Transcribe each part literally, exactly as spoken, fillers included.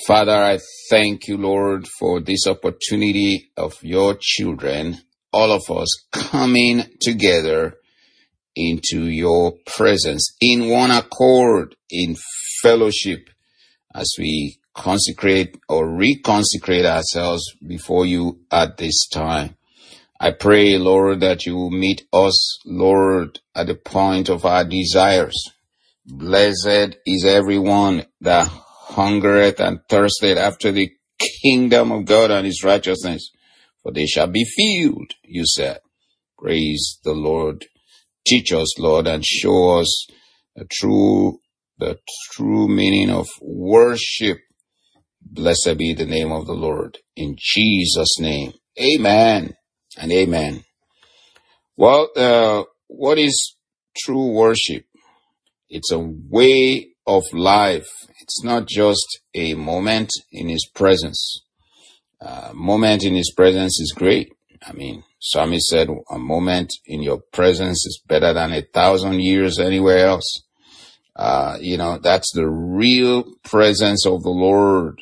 Father, I thank you, Lord, for this opportunity of your children, all of us coming together into your presence in one accord, in fellowship, as we consecrate or reconsecrate ourselves before you at this time. I pray, Lord, that you will meet us, Lord, at the point of our desires. Blessed is everyone that hungereth and thirsteth after the kingdom of God and his righteousness, for they shall be filled, you said. Praise the Lord. Teach us, Lord, and show us the true, the true meaning of worship. Blessed be the name of the Lord. In Jesus' name, amen and amen. Well, uh, what is true worship? It's a way of life. It's not just a moment in his presence. A moment in his presence is great. I mean, Psalmist said, a moment in your presence is better than a thousand years anywhere else. Uh, you know, that's the real presence of the Lord.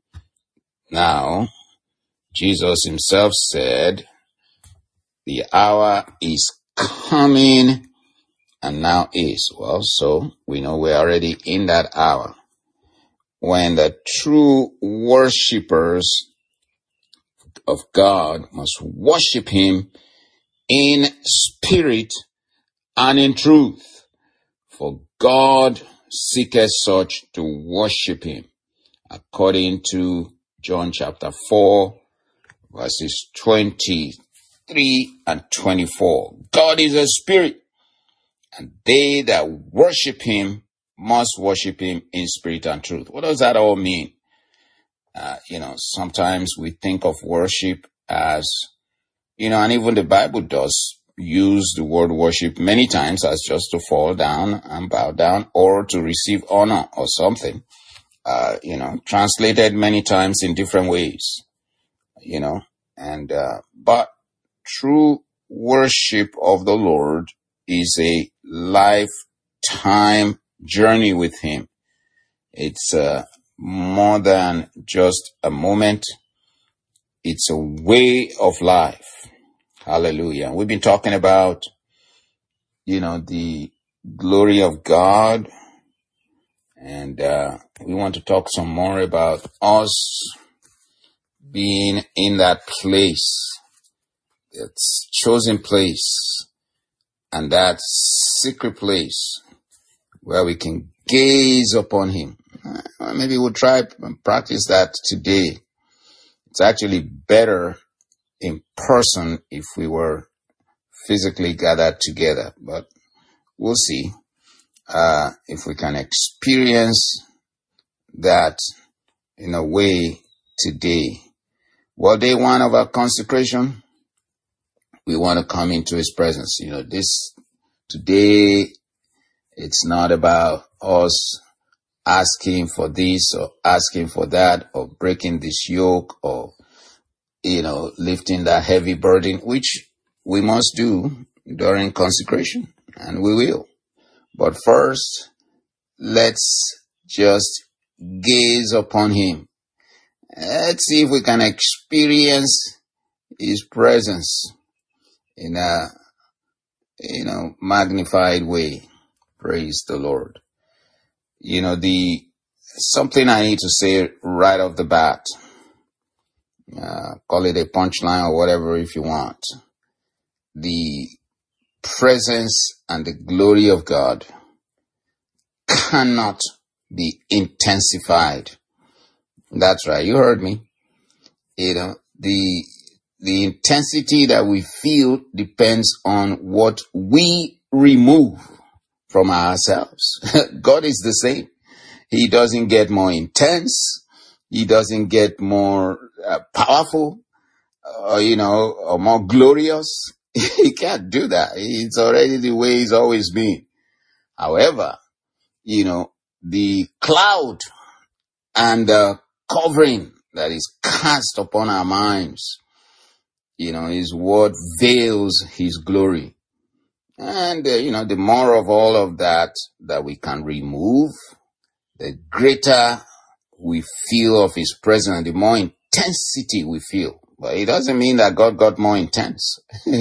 Now, Jesus himself said, the hour is coming and now is. Well, so we know we're already in that hour when the true worshipers of God must worship him in spirit and in truth. For God seeketh such to worship him, according to John chapter four, verses twenty-three and twenty-four. God is a spirit, and they that worship him must worship him in spirit and truth. What does that all mean? Uh, you know, sometimes we think of worship as, you know, and even the Bible does use the word worship many times as just to fall down and bow down or to receive honor or something, uh, you know, translated many times in different ways, you know, and, uh, but true worship of the Lord is a lifetime journey with him. It's, uh, more than just a moment. It's a way of life. Hallelujah. We've been talking about, you know, the glory of God. And uh, we want to talk some more about us being in that place, that chosen place, and that secret place where we can gaze upon him. Uh, maybe we'll try and practice that today. It's actually better in person if we were physically gathered together, but we'll see uh, if we can experience that in a way today. Well, day one of our consecration, we want to come into his presence. You know, this today, it's not about us asking for this or asking for that or breaking this yoke or, you know, lifting that heavy burden, which we must do during consecration, and we will. But first, let's just gaze upon him. Let's see if we can experience his presence in a, you know, magnified way. Praise the Lord. You know, the something I need to say right off the bat, uh, call it a punchline or whatever if you want. The presence and the glory of God cannot be intensified. That's right. You heard me. You know, the, the intensity that we feel depends on what we remove from ourselves. God is the same. He doesn't get more intense. He doesn't get more uh, powerful, or, you know, or more glorious. He can't do that. It's already the way he's always been. However, you know, the cloud and the covering that is cast upon our minds, you know, is what veils his glory. And, uh, you know, the more of all of that that we can remove, the greater we feel of his presence, the more intensity we feel. But it doesn't mean that God got more intense.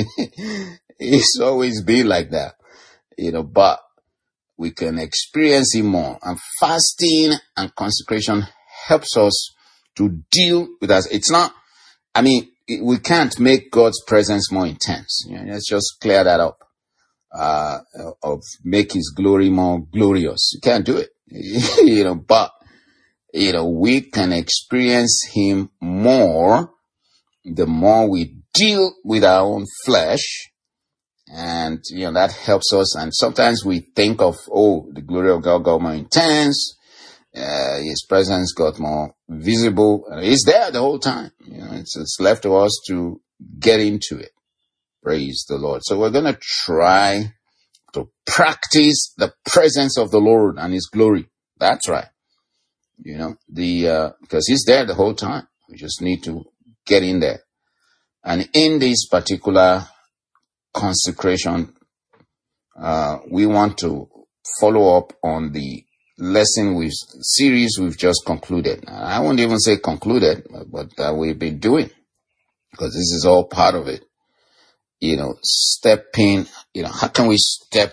It's always been like that, you know, but we can experience him more. And fasting and consecration helps us to deal with us. It's not, I mean, we can't make God's presence more intense. You know, let's just clear that up. Uh, of make his glory more glorious. You can't do it. You know, but, you know, we can experience him more the more we deal with our own flesh. And, you know, that helps us. And sometimes we think of, oh, the glory of God got more intense. Uh, his presence got more visible. It's there the whole time. You know, it's, it's left to us to get into it. Praise the Lord. So we're going to try to practice the presence of the Lord and his glory. That's right. You know, the, uh, because he's there the whole time. We just need to get in there. And in this particular consecration, uh, we want to follow up on the lesson we've, series we've just concluded. I won't even say concluded, but that we've been doing, because this is all part of it. You know, stepping, you know, how can we step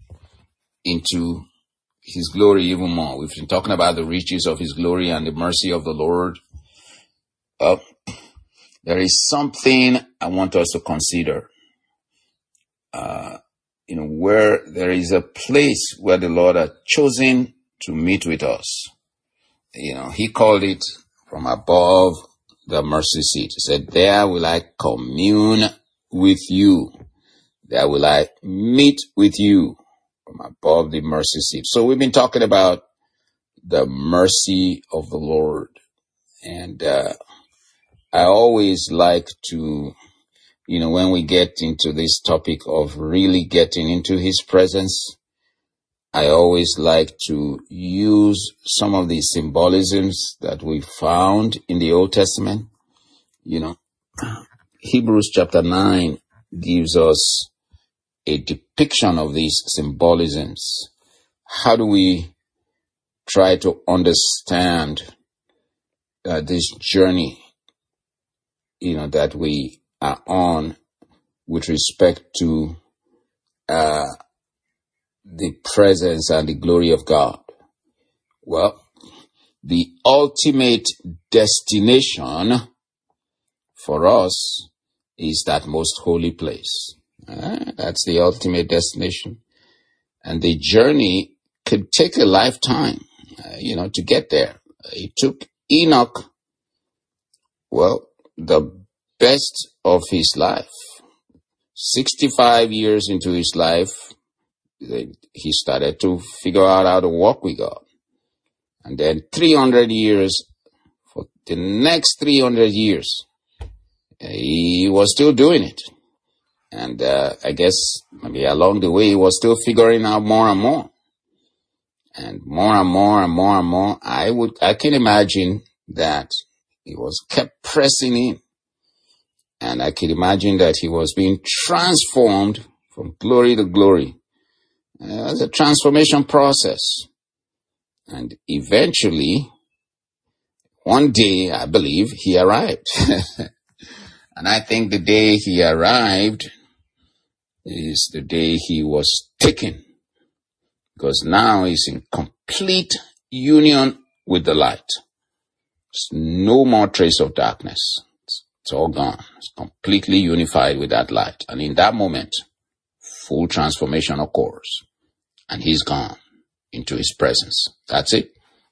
into his glory even more? We've been talking about the riches of his glory and the mercy of the Lord. Uh, there is something I want us to consider. Uh, you know, where there is a place where the Lord has chosen to meet with us. You know, he called it from above the mercy seat. He said, there will I commune with you. There will I meet with you from above the mercy seat. So we've been talking about the mercy of the Lord. And uh, I always like to, you know, when we get into this topic of really getting into his presence, I always like to use some of the symbolisms that we found in the Old Testament. You know, Hebrews chapter nine gives us a depiction of these symbolisms. How do we try to understand uh, this journey, you know, that we are on with respect to uh, the presence and the glory of God? Well, the ultimate destination for us is that most holy place. Uh, that's the ultimate destination. And the journey could take a lifetime, uh, you know, to get there. It took Enoch, well, the best of his life. sixty-five years into his life, he started to figure out how to walk with God. And then three hundred years, for the next three hundred years, he was still doing it. And uh, I guess maybe along the way, he was still figuring out more and more. And more and more and more and more. I would, I can imagine that he was kept pressing in. And I can imagine that he was being transformed from glory to glory. Uh, it was a transformation process. And eventually, one day, I believe, he arrived. And I think the day he arrived is the day he was taken. Because now he's in complete union with the light. There's no more trace of darkness. It's, it's all gone. It's completely unified with that light. And in that moment, full transformation occurs. And he's gone into his presence. That's it.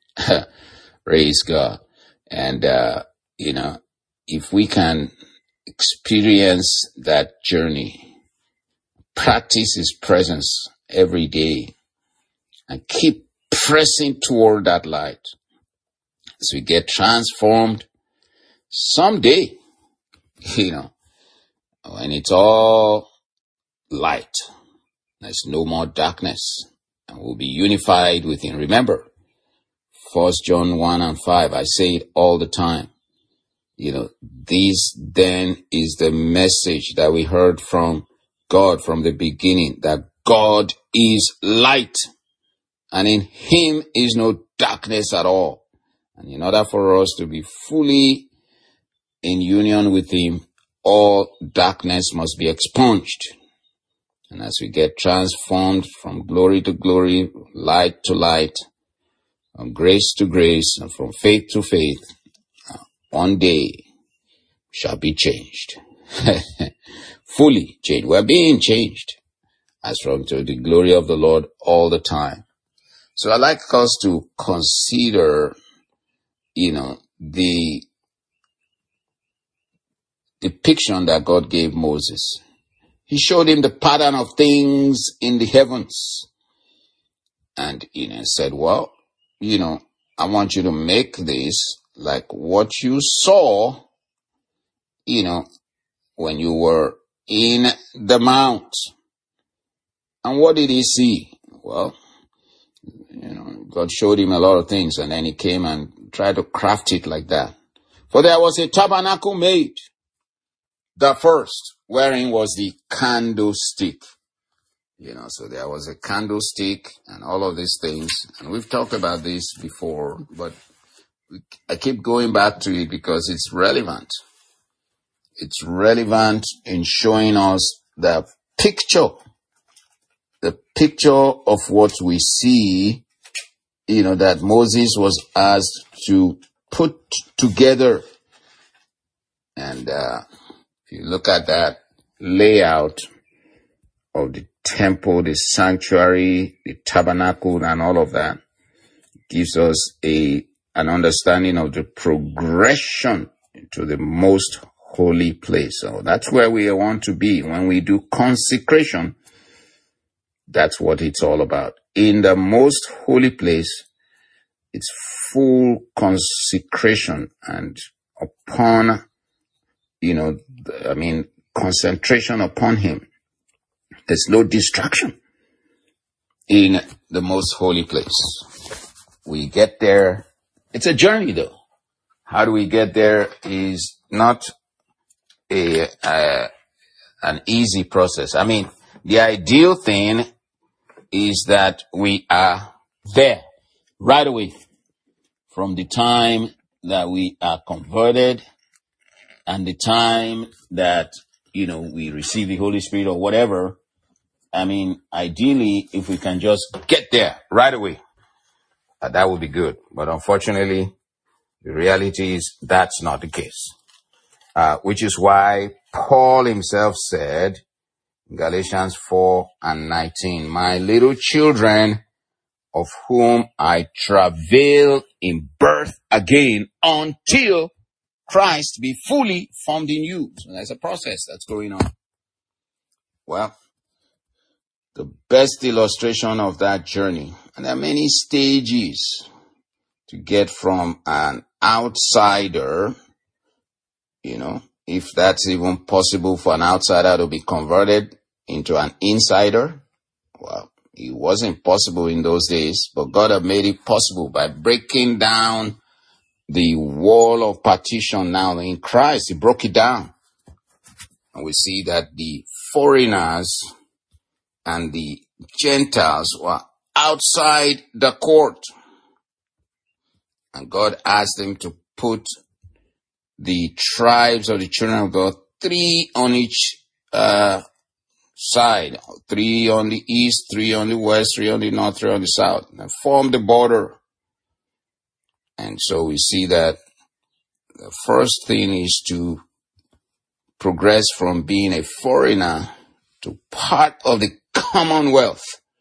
Praise God. And, uh, you know, if we can experience that journey, practice his presence every day, and keep pressing toward that light as we get transformed, someday, you know, when it's all light, there's no more darkness, and we'll be unified with him. Remember, First John one and five, I say it all the time. You know, this then is the message that we heard from God from the beginning, that God is light, and in him is no darkness at all. And in order for us to be fully in union with him, all darkness must be expunged. And as we get transformed from glory to glory, light to light, from grace to grace, and from faith to faith, one day shall be changed. Fully changed. We're being changed as from to the glory of the Lord all the time. So I'd like us to consider, you know, the depiction that God gave Moses. He showed him the pattern of things in the heavens. And, you know, said, well, you know, I want you to make this like what you saw, you know, when you were in the mount. And what did he see? Well, you know, God showed him a lot of things, and then he came and tried to craft it like that. For there was a tabernacle made, the first, wherein was the candlestick. You know, so there was a candlestick and all of these things. And we've talked about this before, but I keep going back to it because it's relevant. It's relevant in showing us the picture, the picture of what we see, you know, that Moses was asked to put together. And uh, if you look at that layout of the temple, the sanctuary, the tabernacle, and all of that, gives us a an understanding of the progression to the most holy place. So that's where we want to be. When we do consecration, that's what it's all about. In the most holy place, it's full consecration, and upon, you know, I mean, concentration upon him. There's no distraction in the most holy place. We get there. It's a journey, though. How do we get there is not a uh, an easy process. I mean, the ideal thing is that we are there right away from the time that we are converted and the time that, you know, we receive the Holy Spirit or whatever. I mean, ideally, if we can just get there right away, uh, that would be good. But unfortunately, the reality is that's not the case. Uh, which is why Paul himself said in Galatians four and nineteen, my little children, of whom I travail in birth again until Christ be fully formed in you. So there's a process that's going on. Well, the best illustration of that journey, and there are many stages to get from an outsider, you know, if that's even possible for an outsider to be converted into an insider. Well, it wasn't possible in those days, but God had made it possible by breaking down the wall of partition now in Christ. He broke it down. And we see that the foreigners and the Gentiles were outside the court. And God asked them to put the tribes of the children of God, three on each uh, side, three on the east, three on the west, three on the north, three on the south, and form the border. And so we see that the first thing is to progress from being a foreigner to part of the Commonwealth.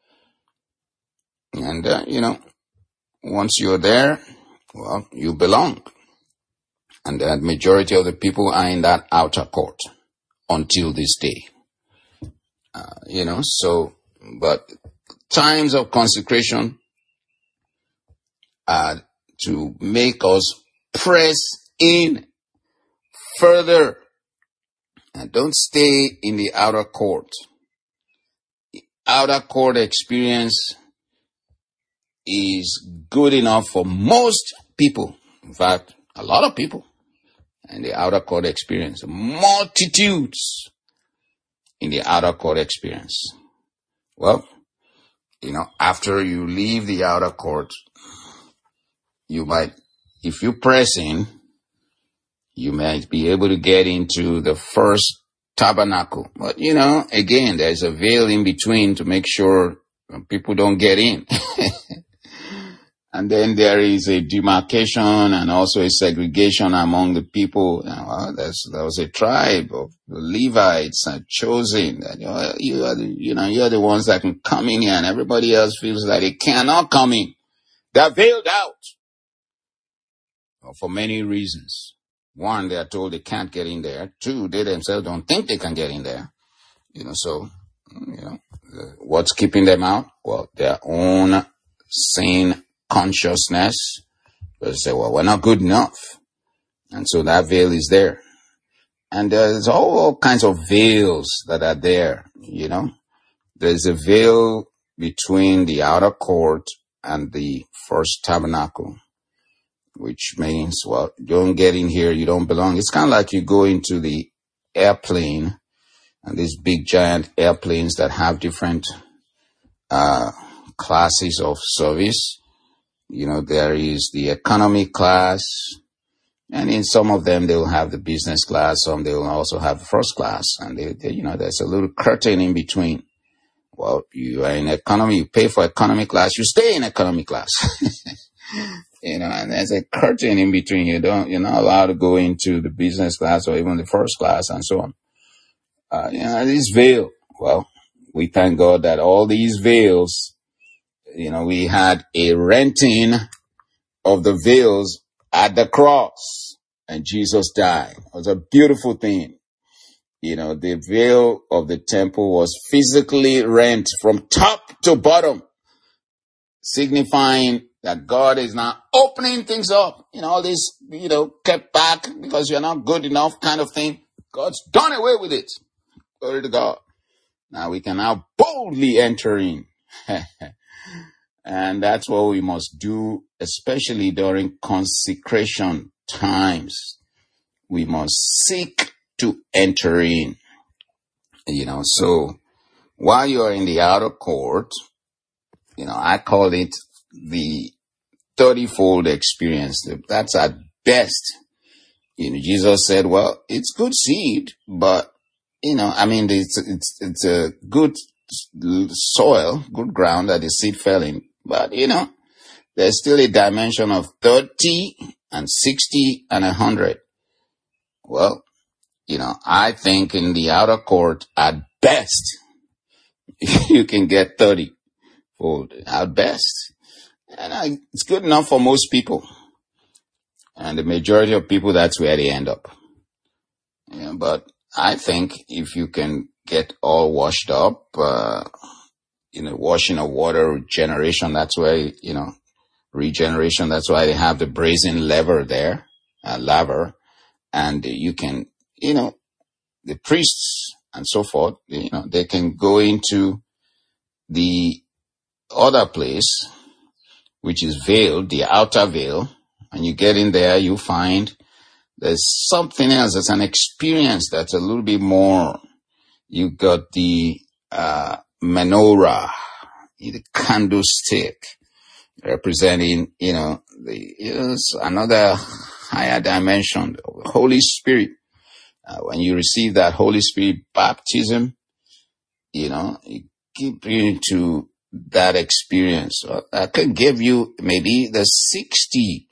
And, uh, you know, once you're there, well, you belong. And the majority of the people are in that outer court until this day. Uh, you know, so, but times of consecration are to make us press in further and don't stay in the outer court. The outer court experience is good enough for most people. In fact, a lot of people. And the outer court experience, multitudes in the outer court experience. Well, you know, after you leave the outer court, you might, if you press in, you might be able to get into the first tabernacle. But, you know, again, there's a veil in between to make sure people don't get in. And then there is a demarcation and also a segregation among the people. You know, there's, there was a tribe of the Levites are chosen. That, you know, you are the, you know, you're the ones that can come in here, and everybody else feels that they cannot come in. They're veiled out. Well, for many reasons. One, they are told they can't get in there. Two, they themselves don't think they can get in there. You know, so, you know, what's keeping them out? Well, their own sin consciousness. They say, well, we're not good enough. And so that veil is there. And there's all kinds of veils that are there, you know. There's a veil between the outer court and the first tabernacle, which means, well, you don't get in here, you don't belong. It's kind of like you go into the airplane, and these big giant airplanes that have different uh classes of service. You know, there is the economy class, and in some of them they will have the business class, some they will also have the first class, and they, they, you know, there's a little curtain in between. Well, you are in economy, you pay for economy class, you stay in economy class. You know, and there's a curtain in between. You don't, you're not allowed to go into the business class or even the first class and so on. Uh, you know, this veil. Well, we thank God that all these veils, you know, we had a renting of the veils at the cross, and Jesus died. It was a beautiful thing. You know, the veil of the temple was physically rent from top to bottom, signifying that God is now opening things up. You know, all this, you know, kept back because you're not good enough kind of thing. God's done away with it. Glory to God. Now we can now boldly enter in. And that's what we must do, especially during consecration times. We must seek to enter in. You know, so while you are in the outer court, you know, I call it the thirty-fold experience. That's at best. You know, Jesus said, well, it's good seed, but, you know, I mean, it's, it's, it's a good soil, good ground that the seed fell in. But, you know, there's still a dimension of thirty and sixty and one hundred. Well, you know, I think in the outer court, at best, you can get thirty fold at best. And I, it's good enough for most people. And the majority of people, that's where they end up. Yeah, but I think if you can get all washed up, uh, you know, washing of water, regeneration, that's where, you know, regeneration, that's why they have the brazen laver there, uh, laver. And you can, you know, the priests and so forth, you know, they can go into the other place, which is veiled, the outer veil. And you get in there, you find there's something else. It's an experience that's a little bit more. You got the uh, menorah, the candlestick, representing, you know, the it's another higher dimension, the Holy Spirit. Uh, when you receive that Holy Spirit baptism, you know, it gives you into that experience. So that can give you maybe the sixty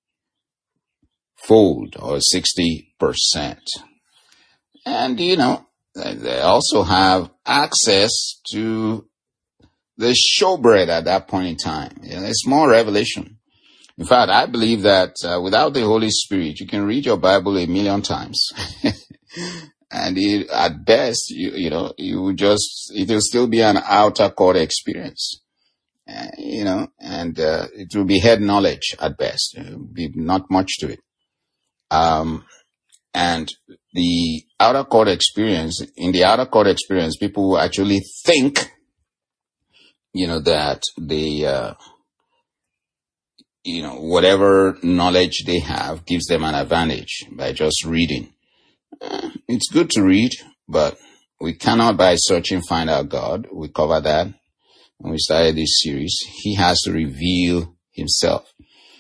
fold or sixty percent. And, you know, they also have access to the showbread at that point in time. You know, it's more revelation. In fact, I believe that uh, without the Holy Spirit, you can read your Bible a million times. And it, at best, you, you know, you will just, it will still be an outer court experience. Uh, you know, and uh, it will be head knowledge at best. It will be not much to it. Um, and the outer court experience, in the outer court experience, people will actually think, you know, that they, uh, you know, whatever knowledge they have gives them an advantage by just reading. Uh, it's good to read, but we cannot by searching find out God. We cover that when we started this series. He has to reveal himself.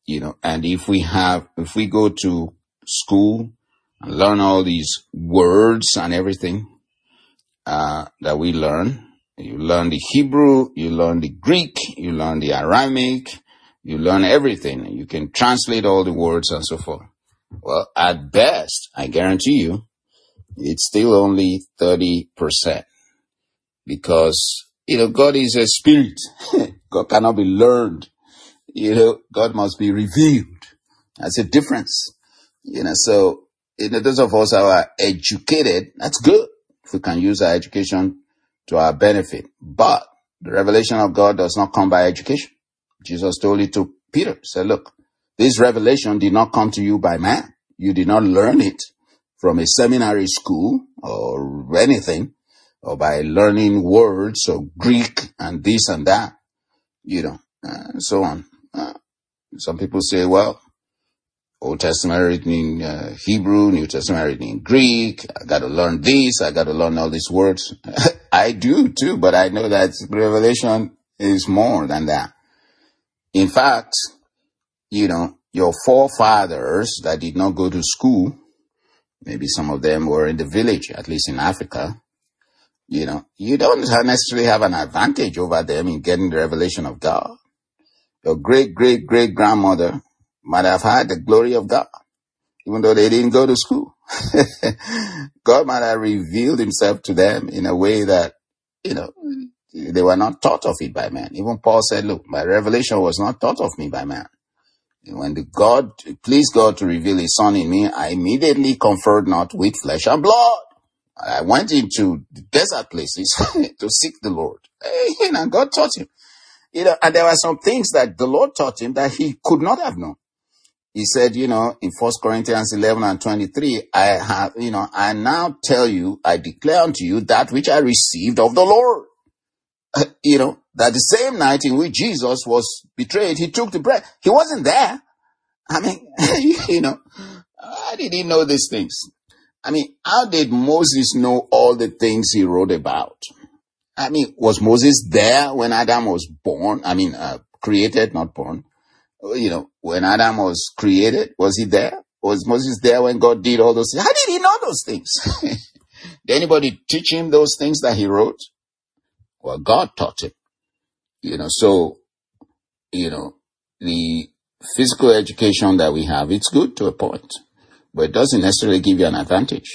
You know, and if we have, if we go to school and learn all these words and everything, uh, that we learn, you learn the Hebrew, you learn the Greek, you learn the Aramaic, you learn everything. You can translate all the words and so forth. Well, at best, I guarantee you, it's still only thirty percent because, you know, God is a spirit. God cannot be learned. You know, God must be revealed. That's a difference. You know, so, you know, those of us who are educated, that's good if we can use our education to our benefit. But the revelation of God does not come by education. Jesus told it to Peter. He said, look, this revelation did not come to you by man. You did not learn it from a seminary school or anything, or by learning words or Greek and this and that, you know, uh, and so on. Uh, some people say, well, Old Testament written in uh, Hebrew, New Testament written in Greek. I got to learn this. I got to learn all these words. I do too, but I know that revelation is more than that. In fact, you know, your forefathers that did not go to school, maybe some of them were in the village, at least in Africa, you know, you don't necessarily have an advantage over them in getting the revelation of God. Your great, great, great grandmother might have had the glory of God, even though they didn't go to school. God might have revealed himself to them in a way that, you know, they were not taught of it by man. Even Paul said, look, my revelation was not taught of me by man. When the God, pleased God to reveal his son in me, I immediately conferred not with flesh and blood. I went into the desert places to seek the Lord. And you know, God taught him. You know, and there were some things that the Lord taught him that he could not have known. He said, you know, in First Corinthians eleven and twenty-three, I have, you know, I now tell you, I declare unto you that which I received of the Lord. You know, that the same night in which Jesus was betrayed, he took the bread. He wasn't there. I mean, you know, how did he know these things? I mean, how did Moses know all the things he wrote about? I mean, was Moses there when Adam was born? I mean, uh, created, not born. You know, when Adam was created, was he there? Was Moses there when God did all those things? How did he know those things? Did anybody teach him those things that he wrote? Well, God taught him. You know, so, you know, the physical education that we have, it's good to a point, but it doesn't necessarily give you an advantage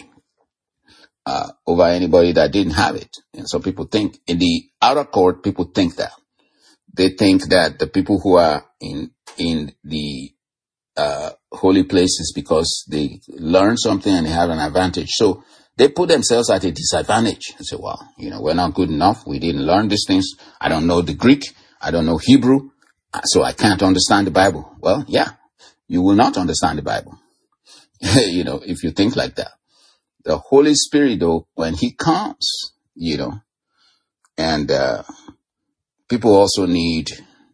uh, over anybody that didn't have it. And so people think, in the outer court, people think that. They think that the people who are in in the uh, holy places because they learn something and they have an advantage. So they put themselves at a disadvantage and say, well, you know, we're not good enough. We didn't learn these things. I don't know the Greek. I don't know Hebrew. So I can't understand the Bible. Well, yeah, you will not understand the Bible. You know, if you think like that. The Holy Spirit, though, when he comes, you know, and uh, people also need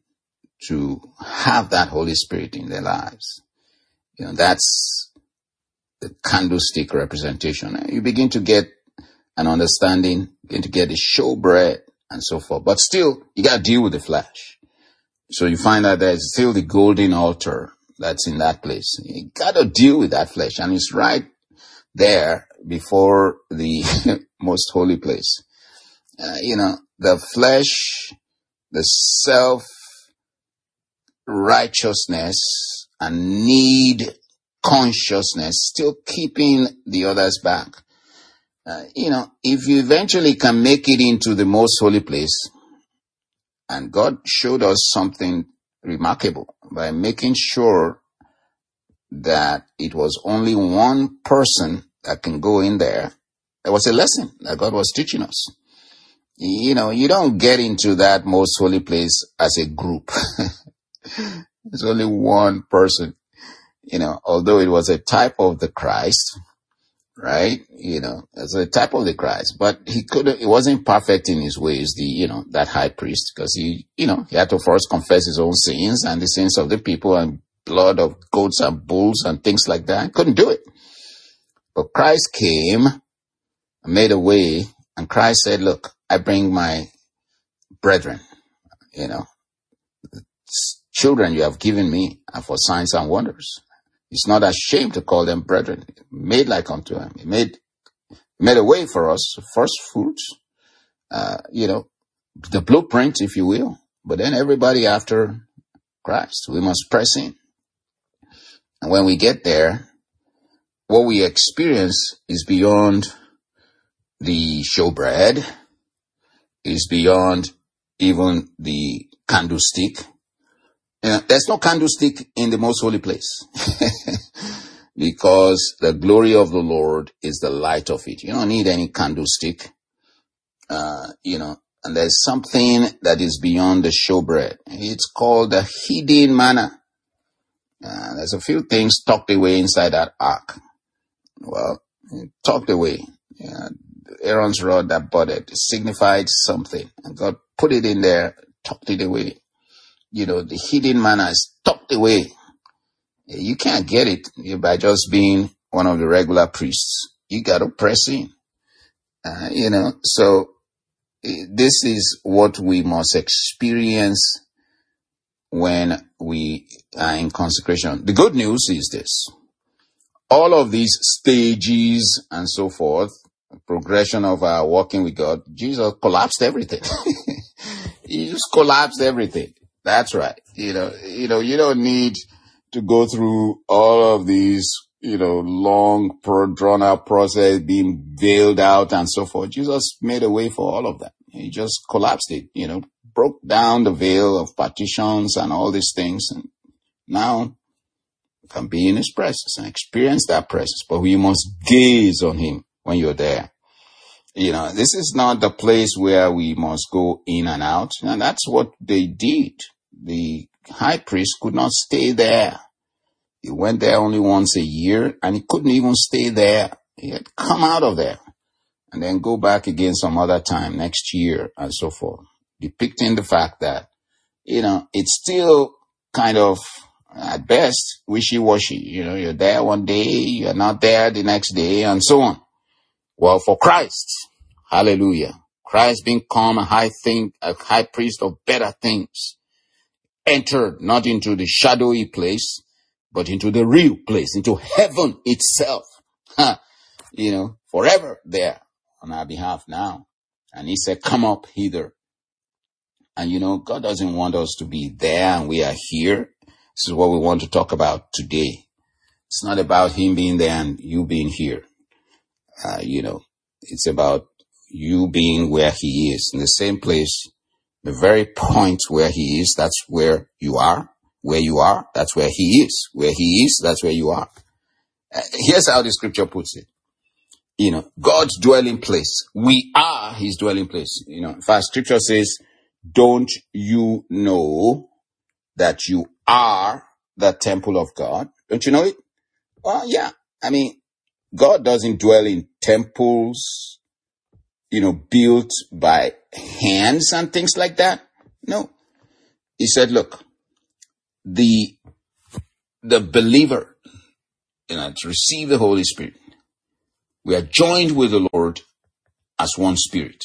to have that Holy Spirit in their lives. You know, that's the candlestick representation. You begin to get an understanding, begin to get the showbread and so forth. But still, you got to deal with the flesh. So you find that there's still the golden altar that's in that place. You got to deal with that flesh. And it's right there before the most holy place. Uh, you know, the flesh, the self righteousness and need consciousness still keeping the others back. Uh, you know, if you eventually can make it into the most holy place, and God showed us something remarkable by making sure that it was only one person that can go in there. There was a lesson that God was teaching us. You know, you don't get into that most holy place as a group. There's only one person, you know, although it was a type of the Christ, right? You know, it's a type of the Christ, but he couldn't, he wasn't perfect in his ways, the, you know, that high priest, because he, you know, he had to first confess his own sins and the sins of the people and blood of goats and bulls and things like that. He couldn't do it. But Christ came and made a way, and Christ said, look, I bring my brethren, you know, children you have given me are for signs and wonders. He's not ashamed to call them brethren. Made like unto him. He made, made a way for us, first fruits, uh, you know, the blueprint, if you will. But then everybody after Christ, we must press in. And when we get there, what we experience is beyond the showbread, is beyond even the candlestick. Uh, there's no candlestick in the most holy place because the glory of the Lord is the light of it. You don't need any candlestick, uh, you know, and there's something that is beyond the showbread. It's called the hidden manna. Uh, there's a few things tucked away inside that ark. Well, tucked away. Yeah, Aaron's rod that budded signified something, and God put it in there, tucked it away. You know, the hidden manna is tucked away. You can't get it by just being one of the regular priests. You got to press in. Uh, you know, so this is what we must experience when we are in consecration. The good news is this. All of these stages and so forth, progression of our walking with God, Jesus collapsed everything. He just collapsed everything. That's right. You know, you know, you don't need to go through all of these, you know, long, drawn out process, being veiled out and so forth. Jesus made a way for all of that. He just collapsed it, you know, broke down the veil of partitions and all these things. And now you can be in his presence and experience that presence. But you must gaze on him when you're there. You know, this is not the place where we must go in and out. And that's what they did. The high priest could not stay there. He went there only once a year and he couldn't even stay there. He had to come out of there and then go back again some other time next year and so forth. Depicting the fact that, you know, it's still kind of, at best, wishy-washy. You know, you're there one day, you're not there the next day and so on. Well, for Christ, hallelujah, Christ being come a high thing, a high priest of better things, entered not into the shadowy place, but into the real place, into heaven itself, you know, forever there on our behalf now. And he said, come up hither. And you know, God doesn't want us to be there and we are here. This is what we want to talk about today. It's not about him being there and you being here. Uh, you know, it's about you being where he is, in the same place, the very point where he is, that's where you are. Where you are, that's where he is. Where he is, that's where you are. Uh, here's how the scripture puts it. You know, God's dwelling place. We are his dwelling place. You know, in fact, scripture says, don't you know that you are the temple of God? Don't you know it? Well, yeah. I mean, God doesn't dwell in temples, you know, built by hands and things like that. No. He said, look, the, the believer, you know, to receive the Holy Spirit, we are joined with the Lord as one spirit.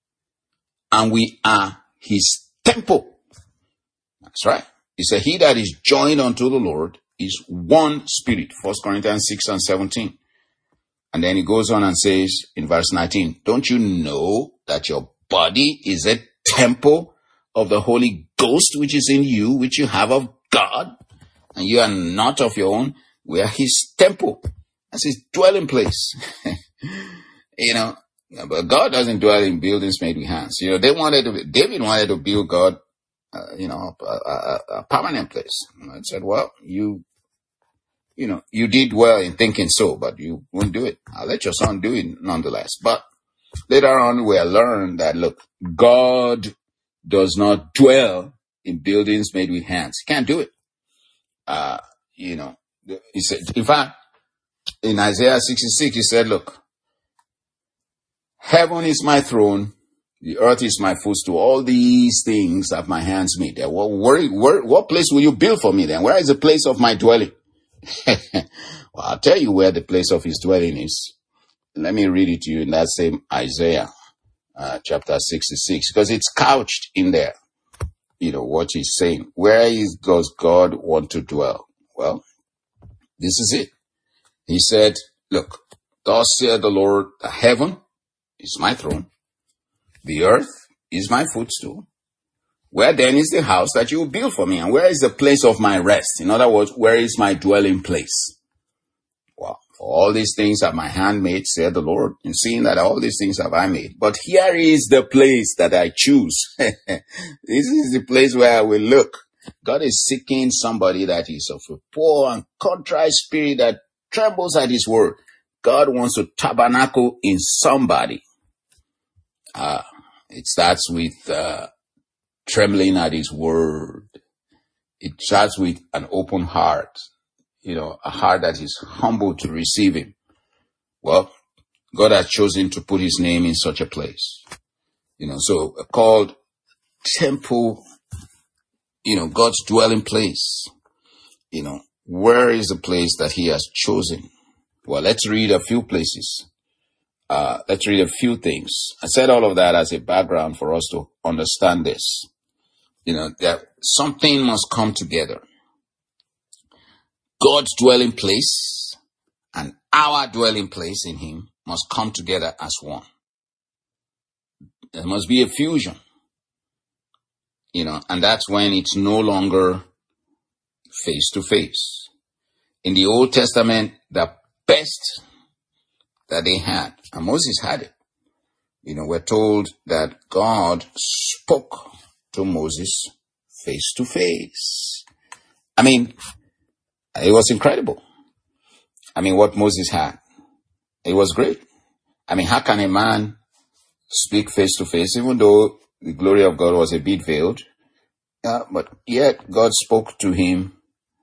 And we are his temple. That's right. He said, he that is joined unto the Lord is one spirit. First Corinthians six and seventeen. And then he goes on and says in verse nineteen, don't you know that your body is a temple of the Holy Ghost, which is in you, which you have of God, and you are not of your own? We are his temple. That's his dwelling place. You know, but God doesn't dwell in buildings made with hands. You know, they wanted to, David wanted to build God, uh, you know, a, a, a permanent place. And I said, well, you, you know, you did well in thinking so, but you won't do it. I'll let your son do it nonetheless. But later on, we learned that, look, God does not dwell in buildings made with hands. He can't do it. Uh, you know, he said, in fact, in Isaiah sixty-six, he said, look, heaven is my throne, the earth is my footstool. All these things have my hands made. What, where, where, what place will you build for me then? Where is the place of my dwelling? Well, I'll tell you where the place of his dwelling is. Let me read it to you in that same Isaiah uh, chapter sixty-six, because it's couched in there. you know, what he's saying. Where is, does God want to dwell? Well, this is it. He said, look, thus saith the Lord, the heaven is my throne. The earth is my footstool. Where then is the house that you will build for me? And where is the place of my rest? In other words, where is my dwelling place? Well, for all these things have my hand made, said the Lord. And seeing that all these things have I made. But here is the place that I choose. This is the place where I will look. God is seeking somebody that is of a poor and contrite spirit that trembles at his word. God wants to tabernacle in somebody. Uh, it starts with uh, trembling at his word. It starts with an open heart, you know, a heart that is humble to receive him. Well, God has chosen to put his name in such a place, you know, so called temple, you know, God's dwelling place. You know, where is the place that he has chosen? Well, let's read a few places. Uh, let's read a few things. I said all of that as a background for us to understand this. You know, that something must come together. God's dwelling place and our dwelling place in him must come together as one. There must be a fusion. You know, and that's when it's no longer face to face. In the Old Testament, the best that they had, and Moses had it, you know, we're told that God spoke to Moses face to face. I mean, it was incredible. I mean, what Moses had, it was great. I mean, how can a man speak face to face, even though the glory of God was a bit veiled? Uh, but yet God spoke to him,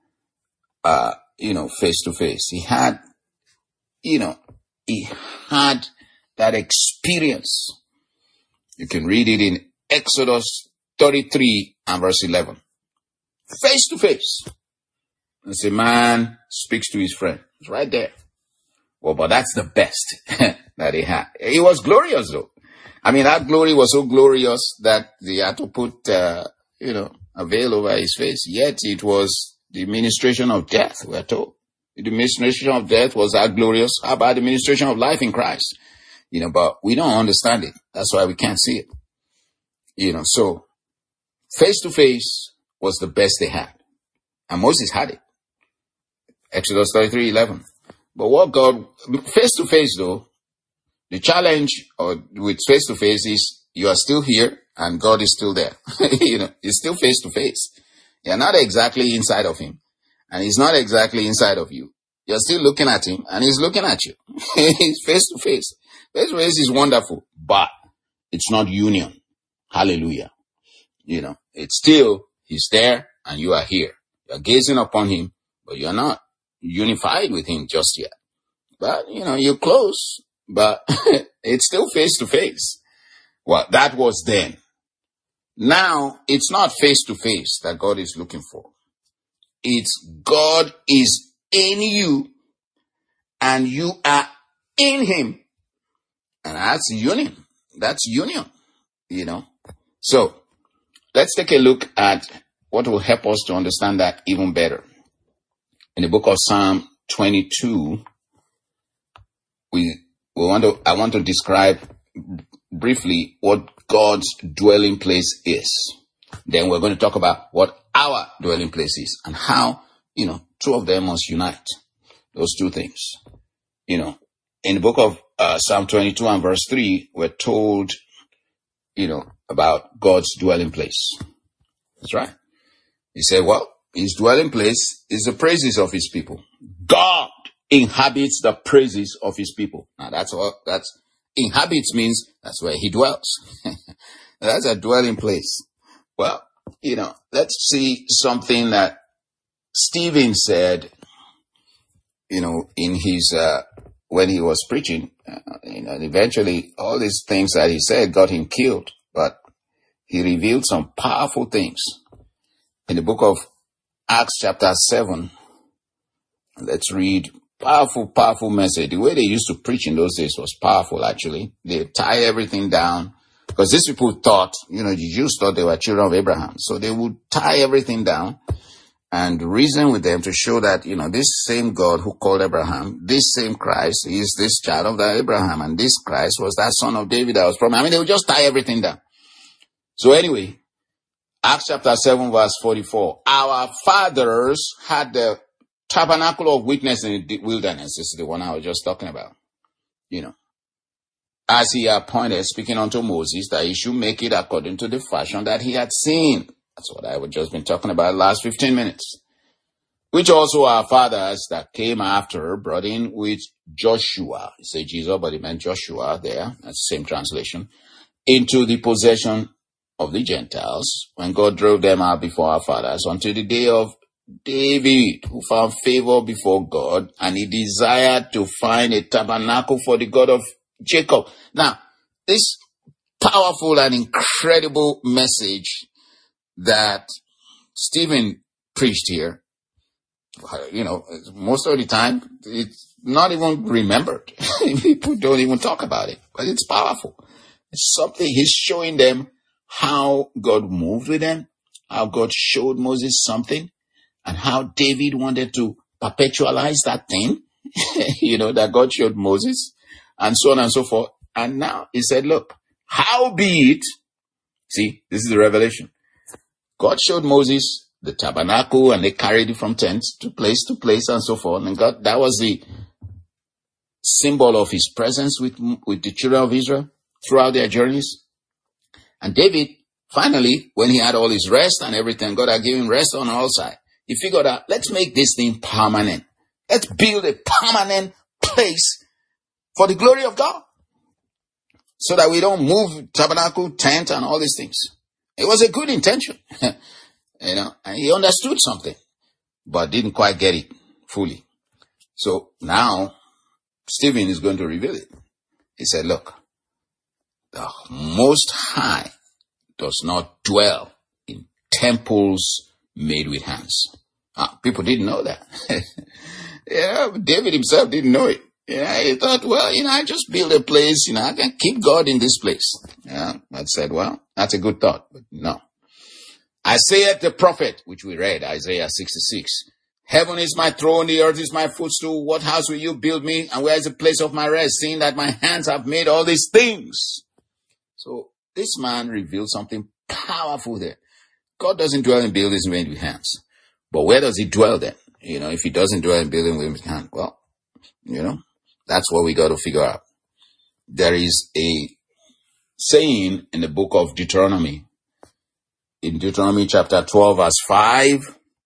uh, you know, face to face. He had, you know, he had that experience. You can read it in Exodus thirty-three and verse eleven. Face to face. As a man speaks to his friend. It's right there. Well, but that's the best that he had. It was glorious though. I mean, that glory was so glorious that they had to put, uh, you know, a veil over his face. Yet it was the ministration of death, we're told. The ministration of death was that glorious. How about the ministration of life in Christ? You know, but we don't understand it. That's why we can't see it. You know, so face to face was the best they had. And Moses had it. Exodus thirty-three eleven. But what God, face to face though, the challenge or with face to face is you are still here and God is still there. You know, it's still face to face. You're not exactly inside of him. And he's not exactly inside of you. You're still looking at him and he's looking at you. He's face to face. Face to face is wonderful, but it's not union. Hallelujah. You know, it's still, he's there and you are here. You're gazing upon him, but you're not unified with him just yet. But, you know, you're close, but it's still face to face. Well, that was then. Now, it's not face to face that God is looking for. It's God is in you and you are in him. And that's union. That's union, you know. So let's take a look at what will help us to understand that even better. In the book of Psalm twenty-two, we, we want to, I want to describe briefly what God's dwelling place is. Then we're going to talk about what our dwelling place is and how, you know, two of them must unite. Those two things. You know, in the book of uh, Psalm twenty-two and verse three, we're told, you know, about God's dwelling place. That's right. He said, well, his dwelling place is the praises of his people. God inhabits the praises of his people. Now that's what, that's, inhabits means that's where he dwells. That's a dwelling place. Well, you know, let's see something that Stephen said, you know, in his, uh, when he was preaching, uh, you know, eventually all these things that he said got him killed, but he revealed some powerful things in the book of Acts chapter seven. Let's read. Powerful, powerful message. The way they used to preach in those days was powerful, actually. They tie everything down Because these people thought, you know, the Jews thought they were children of Abraham. So they would tie everything down and reason with them to show that, you know, this same God who called Abraham, this same Christ is this child of that Abraham. And this Christ was that son of David that was promised. I mean, they would just tie everything down. So anyway, Acts chapter seven verse forty-four. Our fathers had the tabernacle of witness in the wilderness. This is the one I was just talking about. You know, as he appointed, speaking unto Moses, that he should make it according to the fashion that he had seen. That's what I have just been talking about the last fifteen minutes. Which also our fathers that came after brought in with Joshua. He said Jesus, but he meant Joshua there. That's the same translation. Into the possession of the Gentiles, when God drove them out before our fathers, until the day of David, who found favor before God, and he desired to find a tabernacle for the God of Jacob. Now, this powerful and incredible message that Stephen preached here, you know, most of the time, it's not even remembered. People don't even talk about it, but it's powerful. It's something he's showing them how God moved with them, how God showed Moses something, and how David wanted to perpetualize that thing, you know, that God showed Moses, and so on and so forth. And now he said, look, howbeit, see, this is the revelation. God showed Moses the tabernacle, and they carried it from tent to place to place and so forth. And God, that was the symbol of his presence with, with the children of Israel throughout their journeys. And David, finally, when he had all his rest and everything, God had given him rest on all sides. He figured out, let's make this thing permanent. Let's build a permanent place for the glory of God, so that we don't move tabernacle, tent, and all these things. It was a good intention, you know, and he understood something, but didn't quite get it fully. So now, Stephen is going to reveal it. He said, look, the Most High does not dwell in temples made with hands. Ah, people didn't know that. Yeah, David himself didn't know it. Yeah, he thought, well, you know, I just build a place, you know, I can keep God in this place. Yeah, I said, well, that's a good thought, but no. Isaiah the prophet, which we read, Isaiah sixty-six. Heaven is my throne, the earth is my footstool. What house will you build me? And where is the place of my rest, seeing that my hands have made all these things? So this man revealed something powerful there. God doesn't dwell in buildings made with hands. But where does he dwell then? You know, if he doesn't dwell in buildings made with hands, well, you know, that's what we got to figure out. There is a saying in the book of Deuteronomy, in Deuteronomy chapter twelve, verse five,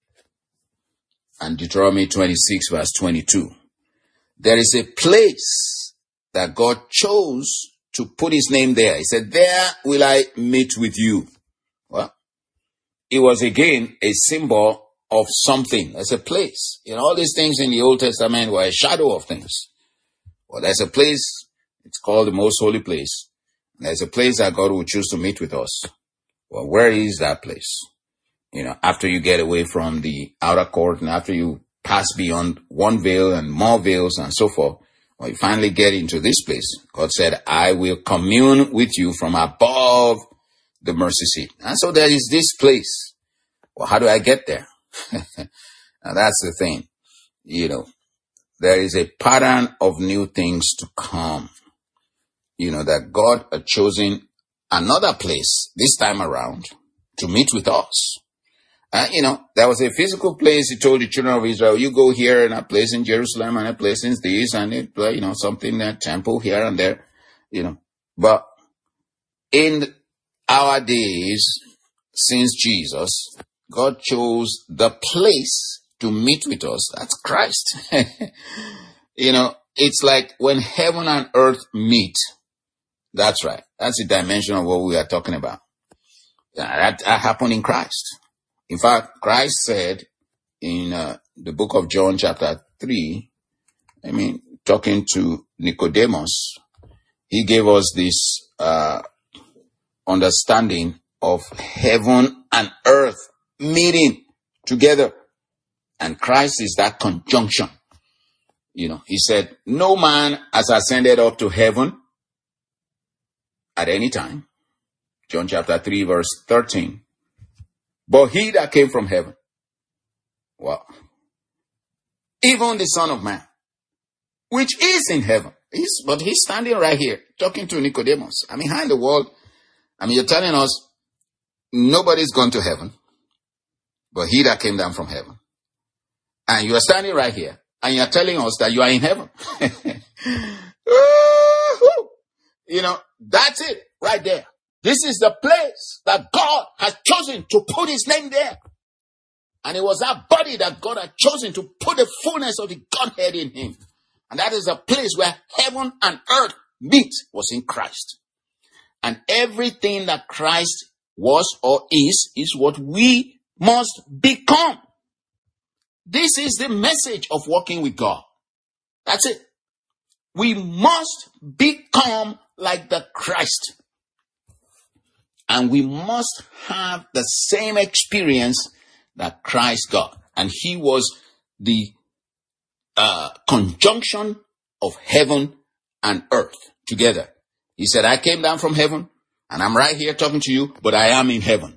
and Deuteronomy twenty-six, verse twenty-two. There is a place that God chose to put his name there. He said, there will I meet with you. Well, it was again a symbol of something. There's a place. You know, all these things in the Old Testament were a shadow of things. Well, there's a place, it's called the most holy place. There's a place that God will choose to meet with us. Well, where is that place? You know, after you get away from the outer court and after you pass beyond one veil and more veils and so forth, well, you finally get into this place. God said, I will commune with you from above the mercy seat. And so there is this place. Well, how do I get there? Now that's the thing. You know, there is a pattern of new things to come. You know, that God had chosen another place this time around to meet with us. Uh, you know, there was a physical place. He told the children of Israel, you go here and a place in Jerusalem and a place in this and it, you know, something, a temple here and there, you know. But in our days, since Jesus, God chose the place to meet with us. That's Christ. You know, it's like when heaven and earth meet. That's right. That's the dimension of what we are talking about. That, that happened in Christ. In fact, Christ said in uh, the book of John chapter three, I mean, talking to Nicodemus, he gave us this uh, understanding of heaven and earth meeting together. And Christ is that conjunction. You know, he said, no man has ascended up to heaven at any time, John chapter three, verse thirteen. But he that came from heaven, well, even the Son of Man, which is in heaven. He's, but he's standing right here talking to Nicodemus. I mean, how in the world? I mean, you're telling us nobody's gone to heaven, but he that came down from heaven. And you are standing right here, and you're telling us that you are in heaven. You know, that's it right there. This is the place that God has chosen to put his name there. And it was that body that God had chosen to put the fullness of the Godhead in him. And that is a place where heaven and earth meet, was in Christ. And everything that Christ was or is, is what we must become. This is the message of walking with God. That's it. We must become like the Christ. And we must have the same experience that Christ got. And he was the uh, conjunction of heaven and earth together. He said, I came down from heaven and I'm right here talking to you, but I am in heaven.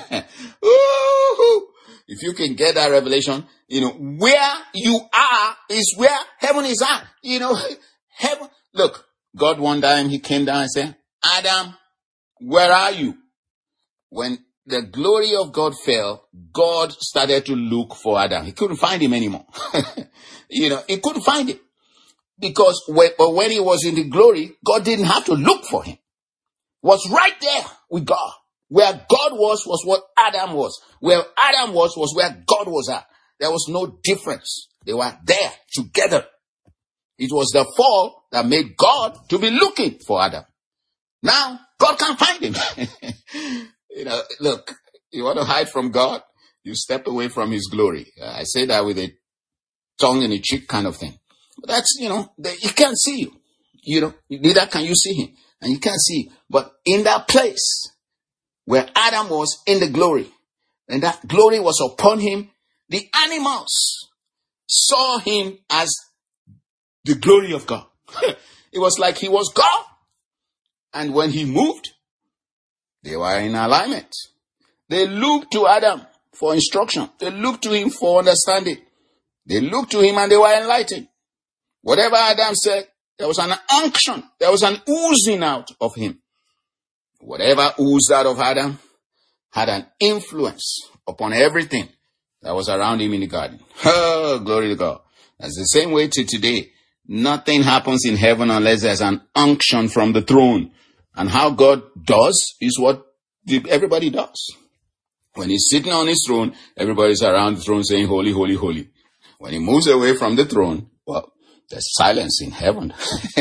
If you can get that revelation, you know, where you are is where heaven is at. You know, heaven. Look, God one time, he came down and said, Adam, where are you? When the glory of God fell, God started to look for Adam. He couldn't find him anymore. You know, he couldn't find him. Because when, but when he was in the glory, God didn't have to look for him. He was right there with God. Where God was, was what Adam was. Where Adam was, was where God was at. There was no difference. They were there together. It was the fall that made God to be looking for Adam. Now, God can't find him. You know, look, you want to hide from God, you step away from his glory. I say that with a tongue in a cheek kind of thing. But that's, you know, they, he can't see you. You know, neither can you see him. And you can't see. But in that place where Adam was in the glory, and that glory was upon him, the animals saw him as the glory of God. It was like he was God. And when he moved, they were in alignment. They looked to Adam for instruction. They looked to him for understanding. They looked to him and they were enlightened. Whatever Adam said, there was an unction. There was an oozing out of him. Whatever oozed out of Adam had an influence upon everything that was around him in the garden. Oh, glory to God. That's the same way to today. Nothing happens in heaven unless there's an unction from the throne. And how God does is what everybody does. When he's sitting on his throne, everybody's around the throne saying, holy, holy, holy. When he moves away from the throne, well, there's silence in heaven.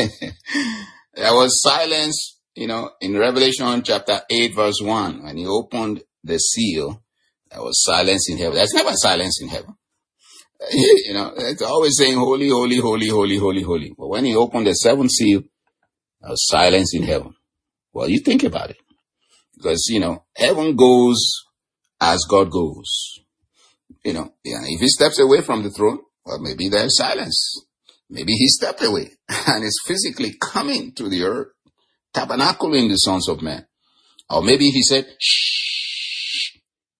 There was silence, you know, in Revelation chapter eight, verse one. When he opened the seal, there was silence in heaven. There's never silence in heaven. You know, it's always saying, holy, holy, holy, holy, holy, holy. But when he opened the seventh seal, there was silence in heaven. Well, you think about it. Because, you know, heaven goes as God goes. You know, if he steps away from the throne, well, maybe there's silence. Maybe he stepped away and is physically coming to the earth, tabernacling the sons of men. Or maybe he said, shh,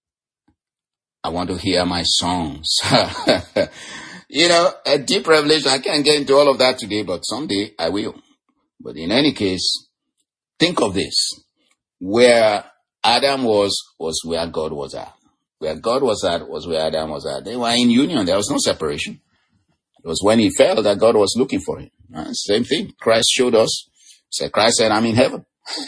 I want to hear my songs. You know, a deep revelation. I can't get into all of that today, but someday I will. But in any case, think of this. Where Adam was, was where God was at. Where God was at was where Adam was at. They were in union. There was no separation. It was when he fell that God was looking for him. Uh, same thing. Christ showed us. So Christ said, I'm in heaven.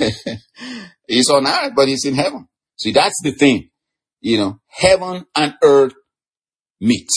He's on earth, but he's in heaven. See, that's the thing. You know, heaven and earth meet.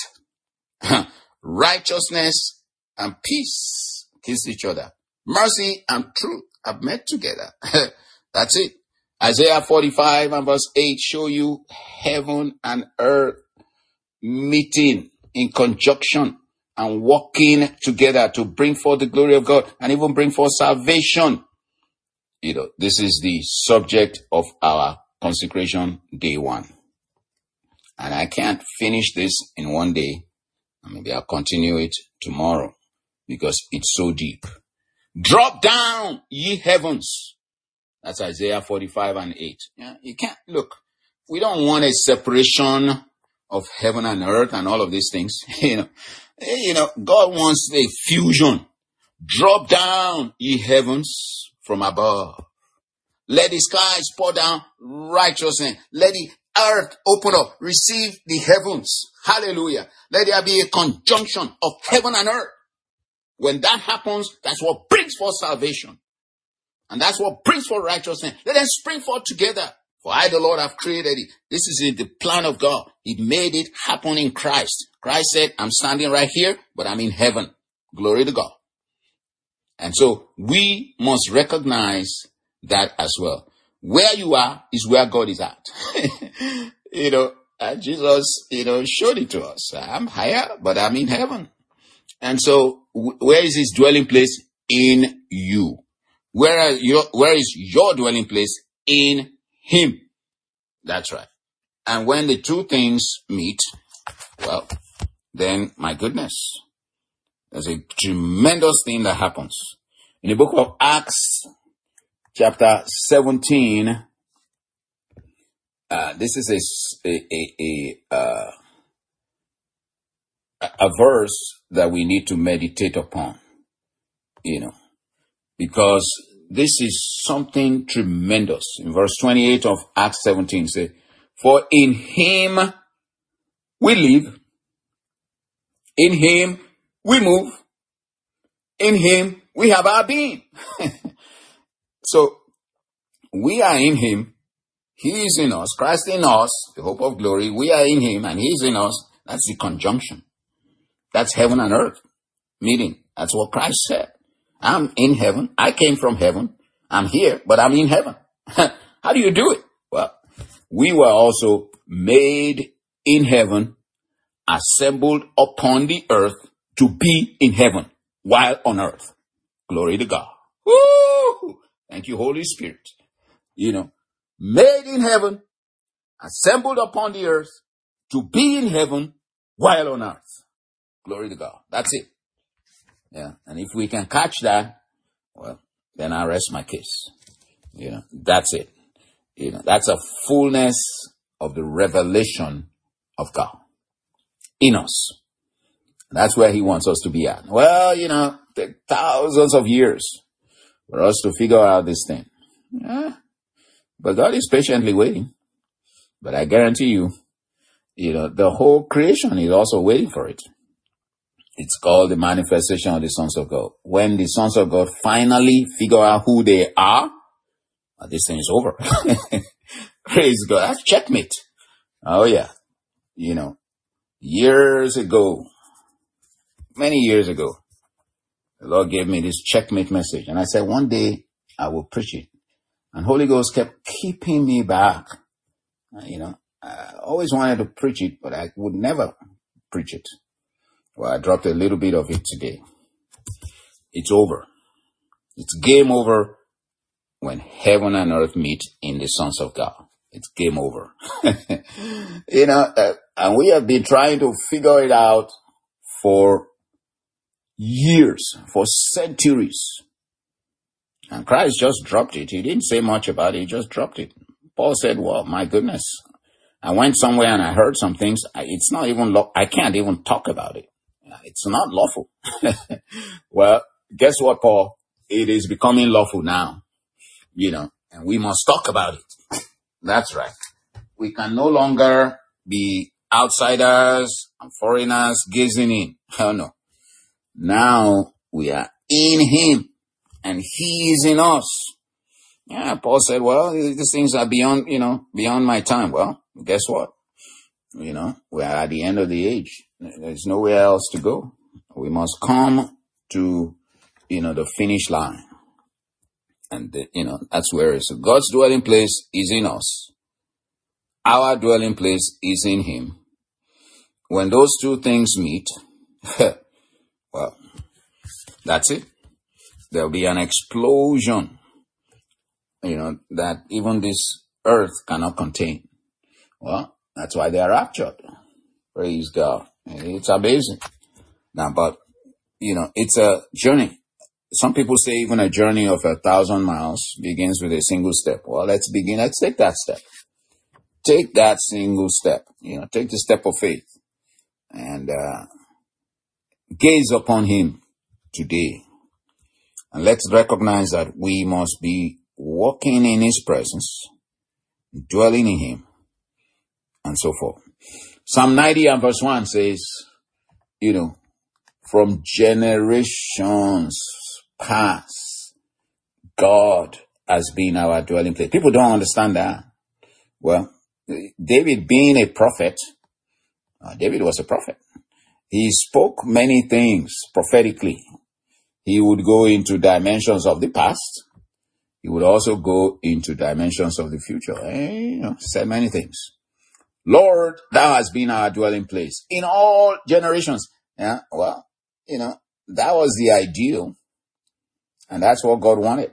Righteousness and peace kiss each other. Mercy and truth have met together. That's it. Isaiah forty-five and verse eight show you heaven and earth meeting in conjunction and working together to bring forth the glory of God and even bring forth salvation. You know, this is the subject of our consecration day one. And I can't finish this in one day. Maybe I'll continue it tomorrow because it's so deep. Drop down, ye heavens. That's Isaiah forty-five and eight. Yeah, you can't, look, we don't want a separation of heaven and earth and all of these things. You know, you know, God wants a fusion. Drop down, ye heavens, from above. Let the skies pour down righteousness. Let the earth open up. Receive the heavens. Hallelujah. Let there be a conjunction of heaven and earth. When that happens, that's what brings forth salvation. And that's what brings forth righteousness. Let them spring forth together. For I, the Lord, have created it. This is in the plan of God. He made it happen in Christ. Christ said, I'm standing right here, but I'm in heaven. Glory to God. And so we must recognize that as well. Where you are is where God is at. You know, and Jesus, you know, showed it to us. I'm higher, but I'm in heaven. And so where is his dwelling place? In you. Where are your, where is your dwelling place? In him. That's right. And when the two things meet, well, then my goodness, there's a tremendous thing that happens. In the book of Acts, chapter seventeen, uh, this is a, a, a, uh, a verse that we need to meditate upon, you know, because this is something tremendous. In verse twenty-eight of Acts seventeen, say, for in him we live, in him we move, in him we have our being. So we are in him. He is in us. Christ in us, the hope of glory. We are in him and he is in us. That's the conjunction. That's heaven and earth meeting. That's what Christ said. I'm in heaven. I came from heaven. I'm here, but I'm in heaven. How do you do it? Well, we were also made in heaven, assembled upon the earth to be in heaven while on earth. Glory to God. Woo! Thank you, Holy Spirit. You know, made in heaven, assembled upon the earth to be in heaven while on earth. Glory to God. That's it. Yeah. And if we can catch that, well, then I rest my case. You know, that's it. You know, that's a fullness of the revelation of God in us. That's where he wants us to be at. Well, you know, take thousands of years for us to figure out this thing. Yeah. But God is patiently waiting. But I guarantee you, you know, the whole creation is also waiting for it. It's called the manifestation of the sons of God. When the sons of God finally figure out who they are, this thing is over. Praise God. That's checkmate. Oh yeah. You know, years ago, many years ago, the Lord gave me this checkmate message. And I said, one day I will preach it. And Holy Ghost kept keeping me back. Uh, you know, I always wanted to preach it, but I would never preach it. Well, I dropped a little bit of it today. It's over. It's game over when heaven and earth meet in the sons of God. It's game over. You know, uh, and we have been trying to figure it out for years, for centuries. And Christ just dropped it. He didn't say much about it. He just dropped it. Paul said, well, my goodness. I went somewhere and I heard some things. It's not even, lo- I can't even talk about it. It's not lawful. Well, guess what, Paul? It is becoming lawful now, you know, and we must talk about it. That's right. We can no longer be outsiders and foreigners gazing in. Hell no. Now we are in him and he is in us. Yeah, Paul said, well, these things are beyond, you know, beyond my time. Well, guess what? You know, we're at the end of the age. There's nowhere else to go. We must come to, you know, the finish line. And, the, you know, that's where it is. So God's dwelling place is in us. Our dwelling place is in him. When those two things meet, well, that's it. There'll be an explosion, you know, that even this earth cannot contain. Well, that's why they are raptured. Praise God. It's amazing. Now, but, you know, it's a journey. some people say even a journey of a thousand miles begins with a single step. Well, let's begin. Let's take that step. Take that single step. You know, take the step of faith and uh, gaze upon him today. And let's recognize that we must be walking in his presence, dwelling in him, and so forth. Psalm ninety and verse one says, you know, from generations past, God has been our dwelling place. People don't understand that. Well, David being a prophet, uh, David was a prophet. He spoke many things prophetically. He would go into dimensions of the past. He would also go into dimensions of the future. And, you know, said many things. Lord, thou hast been our dwelling place in all generations. Yeah, well, you know, that was the ideal. And that's what God wanted.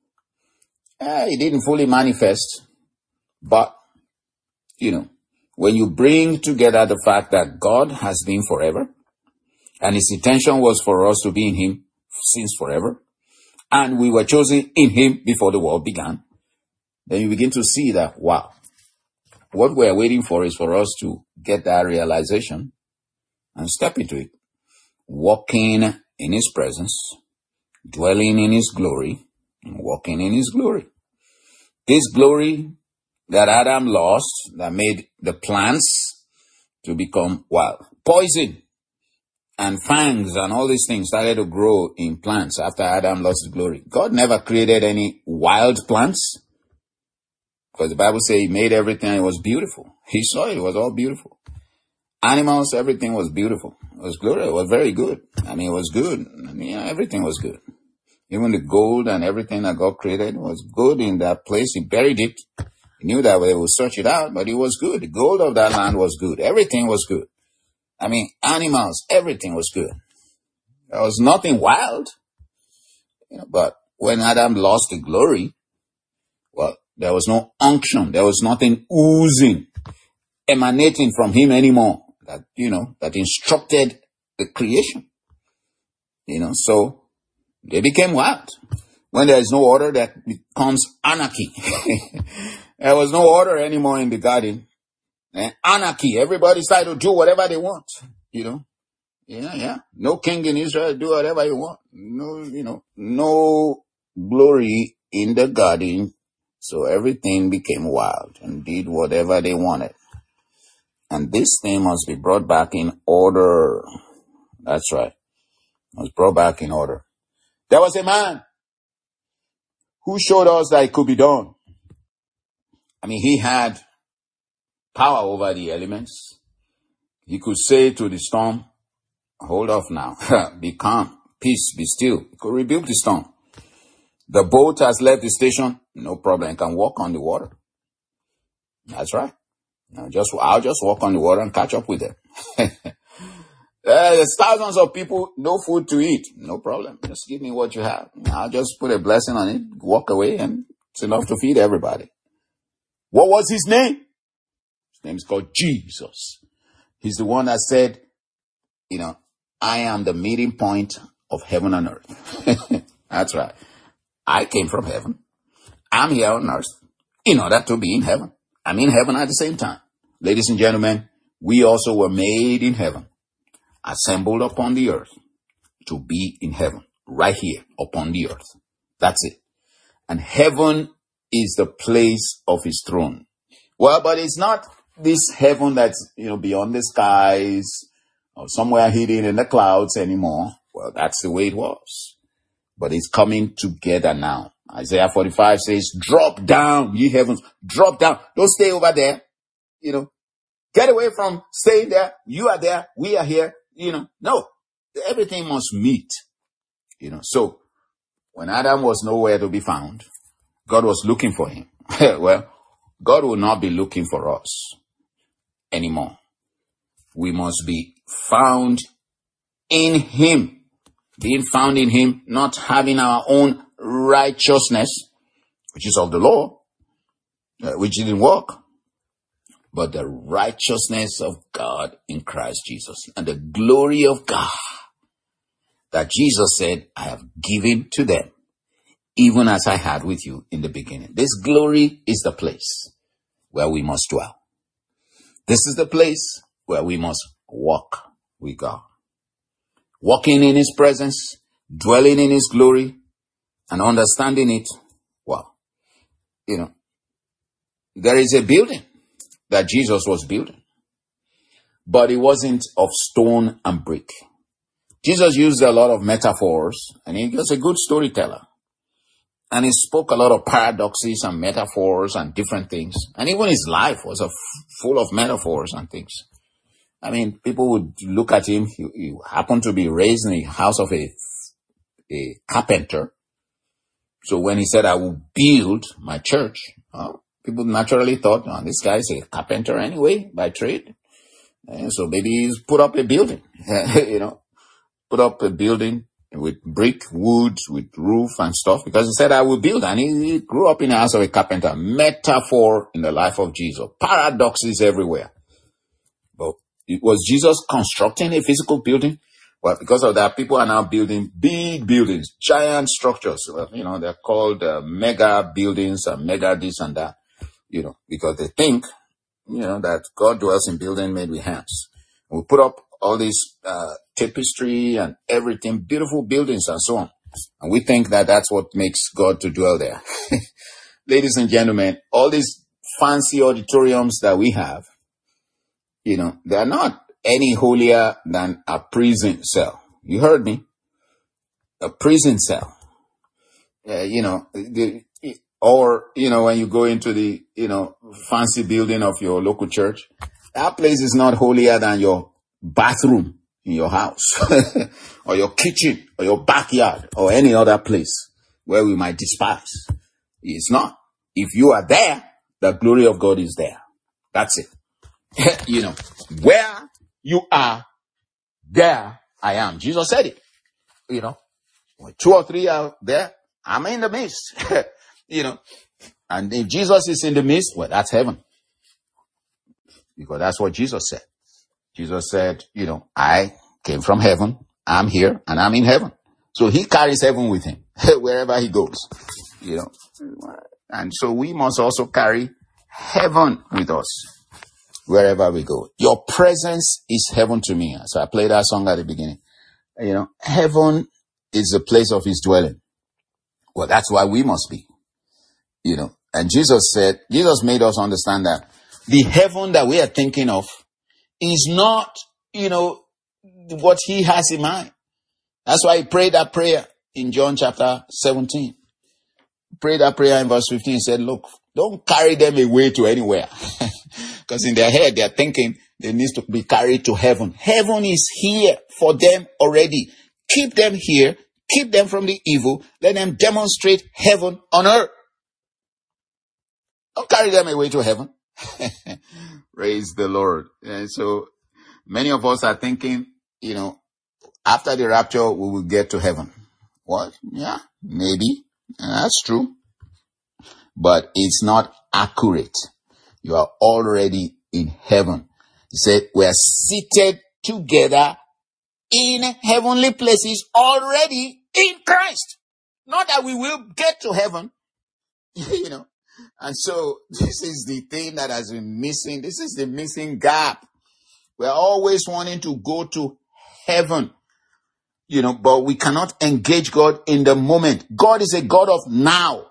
Eh, he didn't fully manifest. But, you know, when you bring together the fact that God has been forever, and his intention was for us to be in him since forever, and we were chosen in him before the world began, then you begin to see that, wow, what we're waiting for is for us to get that realization and step into it. Walking in his presence, dwelling in his glory, and walking in his glory. This glory that Adam lost, that made the plants to become wild. Poison and fangs and all these things started to grow in plants after Adam lost his glory. God never created any wild plants, because the Bible says he made everything and it was beautiful. He saw it, it was all beautiful. Animals, everything was beautiful. It was glorious. It was very good. I mean, it was good. I mean, you know, everything was good. Even the gold and everything that God created was good in that place. He buried it. He knew that they would search it out, but it was good. The gold of that land was good. Everything was good. I mean, animals, everything was good. There was nothing wild. You know, but when Adam lost the glory, well, there was no unction. There was nothing oozing, emanating from him anymore. That, you know, that instructed the creation. You know, so they became wild. When there is no order, that becomes anarchy. There was no order anymore in the garden. And anarchy. Everybody started to do whatever they want. You know, yeah, yeah. No king in Israel, do whatever you want. No, you know, no glory in the garden. So everything became wild and did whatever they wanted. And this thing must be brought back in order. That's right. Must brought back in order. There was a man who showed us that it could be done. I mean, he had power over the elements. He could say to the storm, hold off now, be calm, peace, be still. He could rebuke the storm. The boat has left the station, no problem, he can walk on the water. That's right. Now just, I'll just walk on the water and catch up with them. uh, there's thousands of people, no food to eat, no problem. Just give me what you have. I'll just put a blessing on it, walk away, and it's enough to feed everybody. What was his name? His name is called Jesus. He's the one that said, you know, I am the meeting point of heaven and earth. That's right. I came from heaven. I'm here on earth in order to be in heaven. I'm in heaven at the same time. Ladies and gentlemen, we also were made in heaven, assembled upon the earth to be in heaven, right here upon the earth. That's it. And heaven is the place of his throne. Well, but it's not this heaven that's, you know, beyond the skies or somewhere hidden in the clouds anymore. Well, that's the way it was. But it's coming together now. Isaiah forty-five says, drop down, ye heavens, drop down. Don't stay over there. You know, get away from staying there. You are there. We are here. You know, no, everything must meet. You know, so when Adam was nowhere to be found, God was looking for him. Well, God will not be looking for us anymore. We must be found in him. Being found in him, not having our own righteousness, which is of the law, uh, which didn't work, but the righteousness of God in Christ Jesus and the glory of God that Jesus said, I have given to them, even as I had with you in the beginning. This glory is the place where we must dwell. This is the place where we must walk with God. Walking in his presence, dwelling in his glory, and understanding it. Well, you know, there is a building that Jesus was building, but it wasn't of stone and brick. Jesus used a lot of metaphors, and he was a good storyteller. And he spoke a lot of paradoxes and metaphors and different things. And even his life was a f- full of metaphors and things. I mean, people would look at him. He, he happened to be raised in the house of a, a carpenter. So when he said, I will build my church, well, people naturally thought, oh, this guy is a carpenter anyway, by trade. And so maybe he's put up a building, you know, put up a building with brick, wood, with roof and stuff, because he said, I will build. And he, he grew up in the house of a carpenter. Metaphor in the life of Jesus. Paradoxes everywhere. But it was Jesus constructing a physical building? Well, because of that, people are now building big buildings, giant structures. Well, you know, they're called uh, mega buildings and mega this and that, you know, because they think, you know, that God dwells in buildings made with hands. We put up all these uh, tapestry and everything, beautiful buildings and so on. And we think that that's what makes God to dwell there. Ladies and gentlemen, all these fancy auditoriums that we have, you know, they are not any holier than a prison cell. You heard me? A prison cell. Uh, you know, the, or, you know, when you go into the, you know, fancy building of your local church, that place is not holier than your bathroom in your house or your kitchen or your backyard or any other place where we might despise. It's not. If you are there, the glory of God is there. That's it. You know, where you are, there I am. Jesus said it. You know, when two or three are there, I'm in the midst. You know, and if Jesus is in the midst, well, that's heaven. Because that's what Jesus said. Jesus said, you know, I came from heaven, I'm here, and I'm in heaven. So he carries heaven with him wherever he goes, you know. And so we must also carry heaven with us wherever we go. Your presence is heaven to me. So I played that song at the beginning. You know, heaven is the place of his dwelling. Well, that's why we must be, you know. And Jesus said, Jesus made us understand that the heaven that we are thinking of is not, you know, what he has in mind. That's why he prayed that prayer in John chapter seventeen. He prayed that prayer in verse fifteen. He said, look, don't carry them away to anywhere. Because in their head, they're thinking they need to be carried to heaven. Heaven is here for them already. Keep them here. Keep them from the evil. Let them demonstrate heaven on earth. Don't carry them away to heaven. Praise the Lord. And so many of us are thinking, you know, after the rapture, we will get to heaven. What? Yeah, maybe. That's true. But it's not accurate. You are already in heaven. He said, we are seated together in heavenly places already in Christ. Not that we will get to heaven, you know. And so this is the thing that has been missing. This is the missing gap. We're always wanting to go to heaven, you know, but we cannot engage God in the moment. God is a God of now.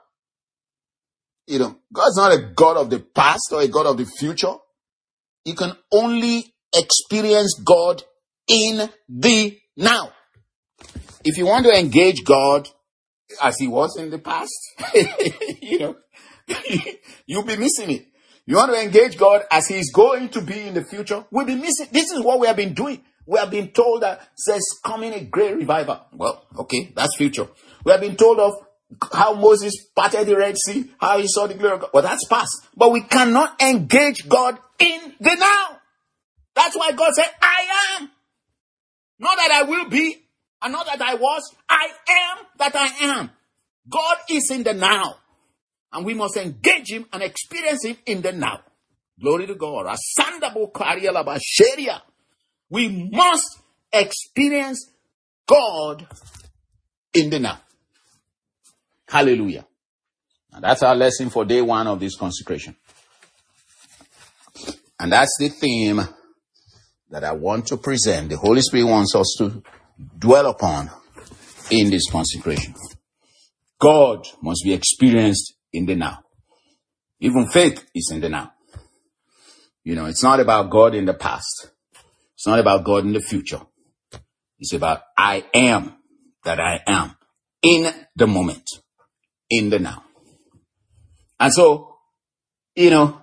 You know, God's not a God of the past or a God of the future. You can only experience God in the now. If you want to engage God as he was in the past, you know, you'll be missing it. You want to engage God as he's going to be in the future, we'll be missing. This is what we have been doing. We have been told that says coming a great revival. Well, okay, that's future. We have been told of how Moses parted the Red Sea, how he saw the glory of God. Well, that's past. But we cannot engage God in the now. That's why God said, I am. Not that I will be, and not that I was. I am that I am. God is in the now. And we must engage him and experience him in the now. Glory to God. We must experience God in the now. Hallelujah. And that's our lesson for day one of this consecration. And that's the theme that I want to present. The Holy Spirit wants us to dwell upon in this consecration. God must be experienced in the now. Even faith is in the now. You know, it's not about God in the past. It's not about God in the future. It's about I am that I am in the moment, in the now. And so, you know,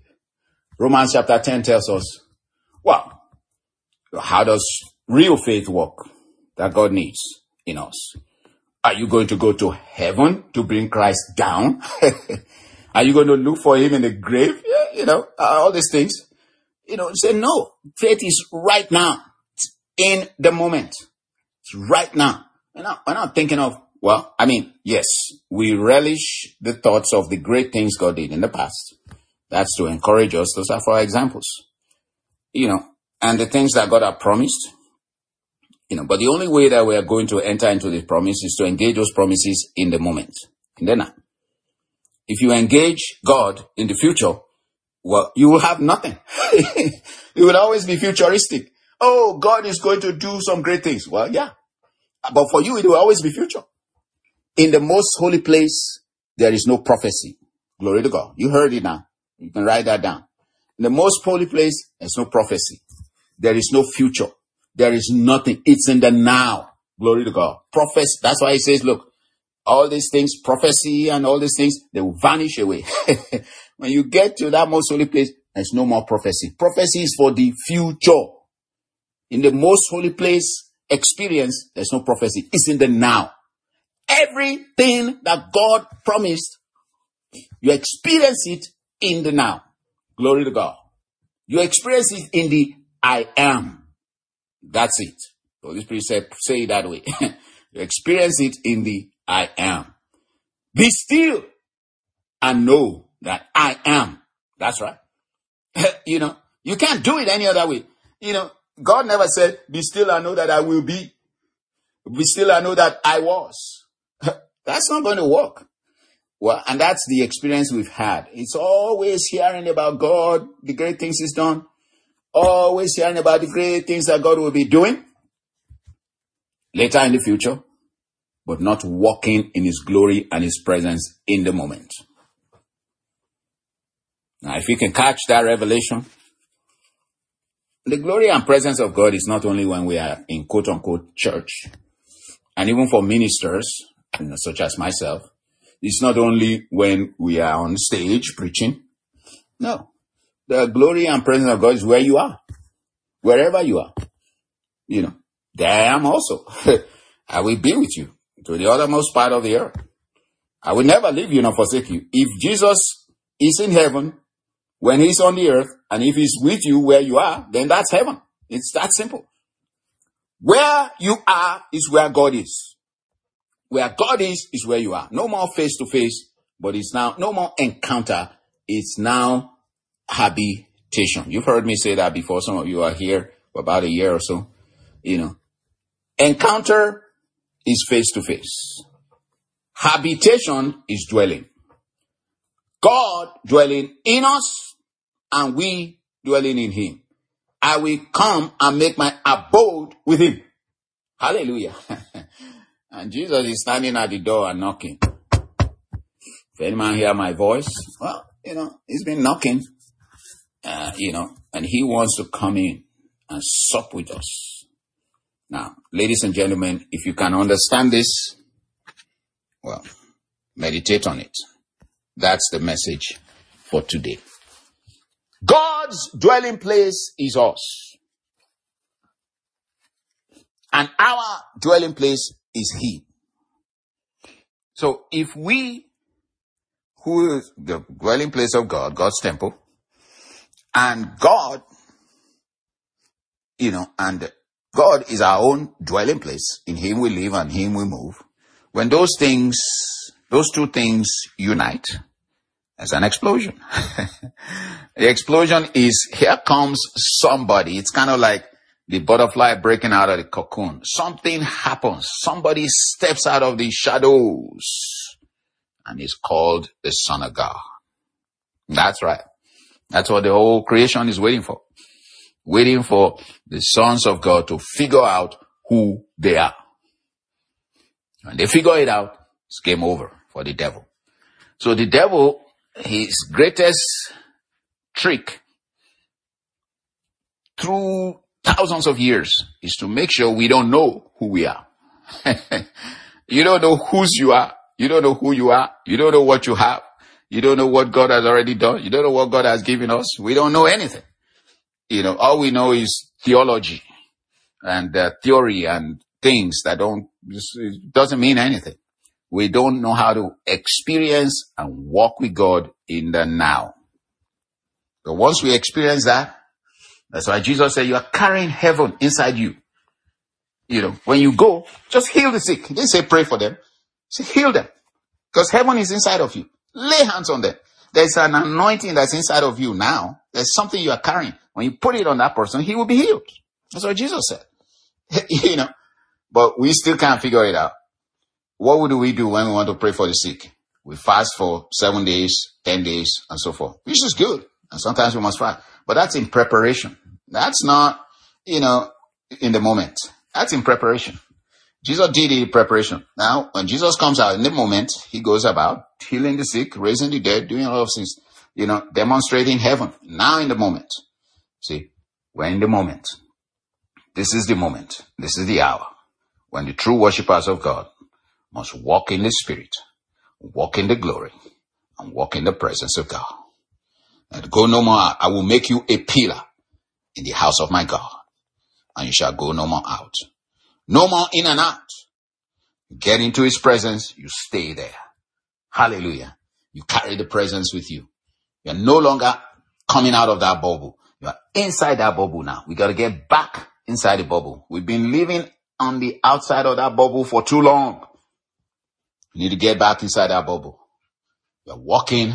Romans chapter ten tells us, well, how does real faith work that God needs in us? Are you going to go to heaven to bring Christ down? Are you going to look for him in the grave? Yeah, you know, all these things. You know, say no. Faith is right now. It's in the moment. It's right now. We're not, we're not thinking of, well, I mean, yes, we relish the thoughts of the great things God did in the past. That's to encourage us. Those are for our examples. You know, and the things that God had promised. You know, but the only way that we are going to enter into the promise is to engage those promises in the moment. In the now. If you engage God in the future, well, you will have nothing. You will always be futuristic. Oh, God is going to do some great things. Well, yeah. But for you, it will always be future. In the most holy place, there is no prophecy. Glory to God. You heard it now. You can write that down. In the most holy place, there's no prophecy. There is no future. There is nothing. It's in the now. Glory to God. Prophecy. That's why he says, look, all these things, prophecy and all these things, they will vanish away. When you get to that most holy place, there's no more prophecy. Prophecy is for the future. In the most holy place experience, there's no prophecy. It's in the now. Everything that God promised, you experience it in the now. Glory to God. You experience it in the I am. That's it. The Holy Spirit said, say it that way. You experience it in the I am. Be still and know that I am. That's right. You know, you can't do it any other way. You know, God never said, be still and know that I will be. Be still and know that I was. That's not going to work. Well, and that's the experience we've had. It's always hearing about God, the great things he's done. Always hearing about the great things that God will be doing later in the future, but not walking in his glory and his presence in the moment. Now, if you can catch that revelation, the glory and presence of God is not only when we are in quote-unquote church, and even for ministers, you know, such as myself, it's not only when we are on stage preaching. No. The glory and presence of God is where you are. Wherever you are. You know, there I am also. I will be with you to the uttermost part of the earth. I will never leave you nor forsake you. If Jesus is in heaven, when he's on the earth, and if he's with you where you are, then that's heaven. It's that simple. Where you are is where God is. Where God is, is where you are. No more face to face, but it's now, no more encounter. It's now habitation. You've heard me say that before. Some of you are here for about a year or so. You know, encounter is face to face. Habitation is dwelling. God dwelling in us and we dwelling in him. I will come and make my abode with him. Hallelujah. And Jesus is standing at the door and knocking. If any man hear my voice, well, you know, he's been knocking, uh, you know, and he wants to come in and sup with us. Now, ladies and gentlemen, if you can understand this, well, meditate on it. That's the message for today. God's dwelling place is us. And our dwelling place is he. So if we, who is the dwelling place of God, God's temple, and God, you know, and God is our own dwelling place. In him we live and him we move. When those things, those two things unite, there's an explosion. The explosion is, here comes somebody. It's kind of like the butterfly breaking out of the cocoon. Something happens. Somebody steps out of the shadows and is called the Son of God. That's right. That's what the whole creation is waiting for. Waiting for the sons of God to figure out who they are. When they figure it out, it's game over for the devil. So the devil, his greatest trick through thousands of years is to make sure we don't know who we are. You don't know whose you are. You don't know who you are. You don't know what you have. You don't know what God has already done. You don't know what God has given us. We don't know anything. You know, all we know is theology and uh, theory and things that don't, it doesn't mean anything. We don't know how to experience and walk with God in the now. But once we experience that, that's why Jesus said you are carrying heaven inside you. You know, when you go, just heal the sick. He didn't say pray for them. He said heal them. Because heaven is inside of you. Lay hands on them. There's an anointing that's inside of you now. There's something you are carrying. When you put it on that person, he will be healed. That's what Jesus said. You know, but we still can't figure it out. What would we do when we want to pray for the sick? We fast for seven days, ten days, and so forth, which is good. And sometimes we must fast. But that's in preparation. That's not, you know, in the moment. That's in preparation. Jesus did it in preparation. Now, when Jesus comes out in the moment, he goes about healing the sick, raising the dead, doing a lot of things, you know, demonstrating heaven. Now in the moment. See, we're in the moment. This is the moment. This is the hour when the true worshippers of God must walk in the Spirit, walk in the glory, and walk in the presence of God. And go no more. I will make you a pillar in the house of my God, and you shall go no more out. No more in and out. You get into his presence, you stay there. Hallelujah. You carry the presence with you. You're no longer coming out of that bubble. You're inside that bubble now. We got to get back inside the bubble. We've been living on the outside of that bubble for too long. You need to get back inside that bubble. You're walking,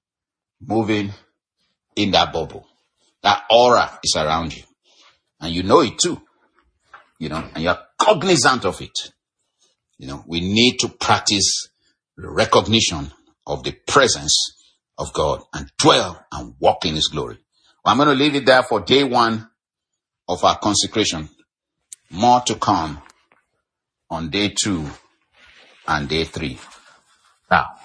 moving in that bubble. That aura is around you. And you know it too. You know, and you're cognizant of it. You know, we need to practice the recognition of the presence of God and dwell and walk in his glory. Well, I'm going to leave it there for day one of our consecration. More to come on day two and day three. Now,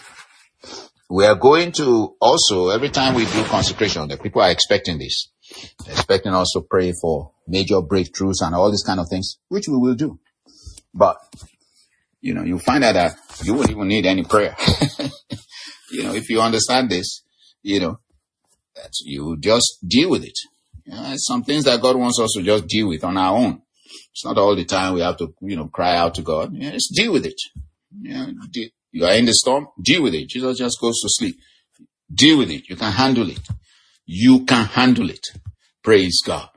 we are going to also, every time we do consecration, the people are expecting this. They're expecting us to pray for major breakthroughs and all these kind of things, which we will do. But, you know, you find out that you won't even need any prayer. You know, if you understand this, you know, that you just deal with it. You know, some things that God wants us to just deal with on our own. It's not all the time we have to, you know, cry out to God. You know, just deal with it. You know, de- you are in the storm, deal with it. Jesus just goes to sleep. Deal with it. You can handle it. You can handle it. Praise God.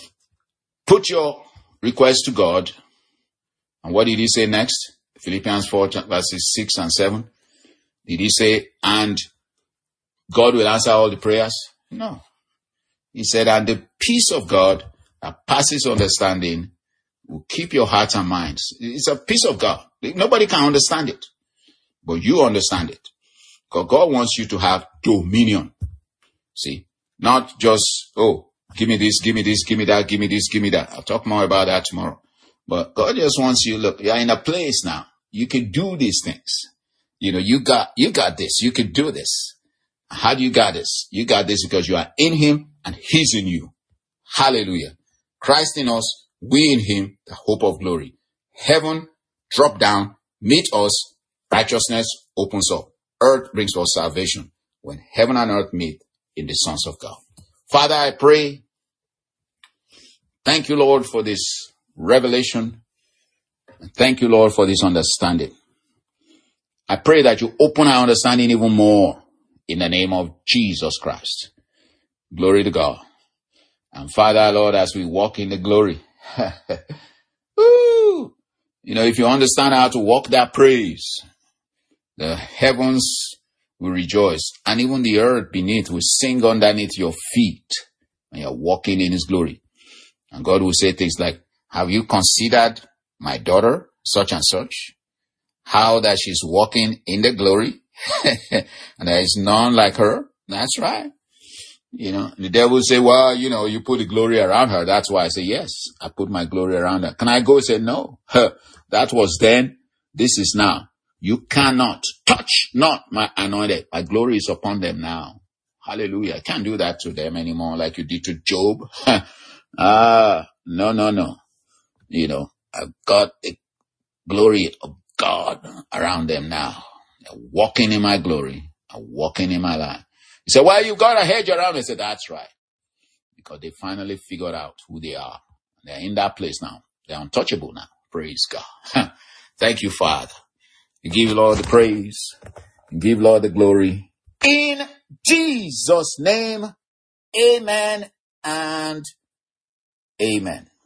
Put your request to God. And what did he say next? Philippians four, verses six and seven. Did he say, and God will answer all the prayers? No. He said, and the peace of God that passes understanding will keep your hearts and minds. It's a peace of God. Nobody can understand it, but you understand it. Because God wants you to have dominion. See, not just, oh, give me this, give me this, give me that, give me this, give me that. I'll talk more about that tomorrow. But God just wants you, look, you're in a place now. You can do these things. You know, you got, you got this. You can do this. How do you got this? You got this because you are in him and he's in you. Hallelujah. Christ in us, we in him, the hope of glory. Heaven drop down, meet us, righteousness opens up. Earth brings us salvation. When heaven and earth meet in the sons of God. Father, I pray. Thank you, Lord, for this revelation. Thank you, Lord, for this understanding. I pray that you open our understanding even more in the name of Jesus Christ. Glory to God. And Father, Lord, as we walk in the glory, woo, you know, if you understand how to walk that praise, the heavens will rejoice, and even the earth beneath will sing underneath your feet when you're walking in his glory. And God will say things like, have you considered my daughter, such and such? How that she's walking in the glory? And there is none like her. That's right. You know, the devil say, well, you know, you put the glory around her. That's why I say, yes, I put my glory around her. Can I go? Say, no. That was then. This is now. You cannot touch not my anointed. My glory is upon them now. Hallelujah. I can't do that to them anymore like you did to Job. Ah, no, no, no. You know, I've got the glory of God around them now. They're walking in my glory. They're walking in my life. He said, well, you got a hedge around me. I said, that's right. Because they finally figured out who they are. They're in that place now. They're untouchable now. Praise God. Thank you, Father. You give Lord the praise. You give Lord the glory. In Jesus' name, amen and amen.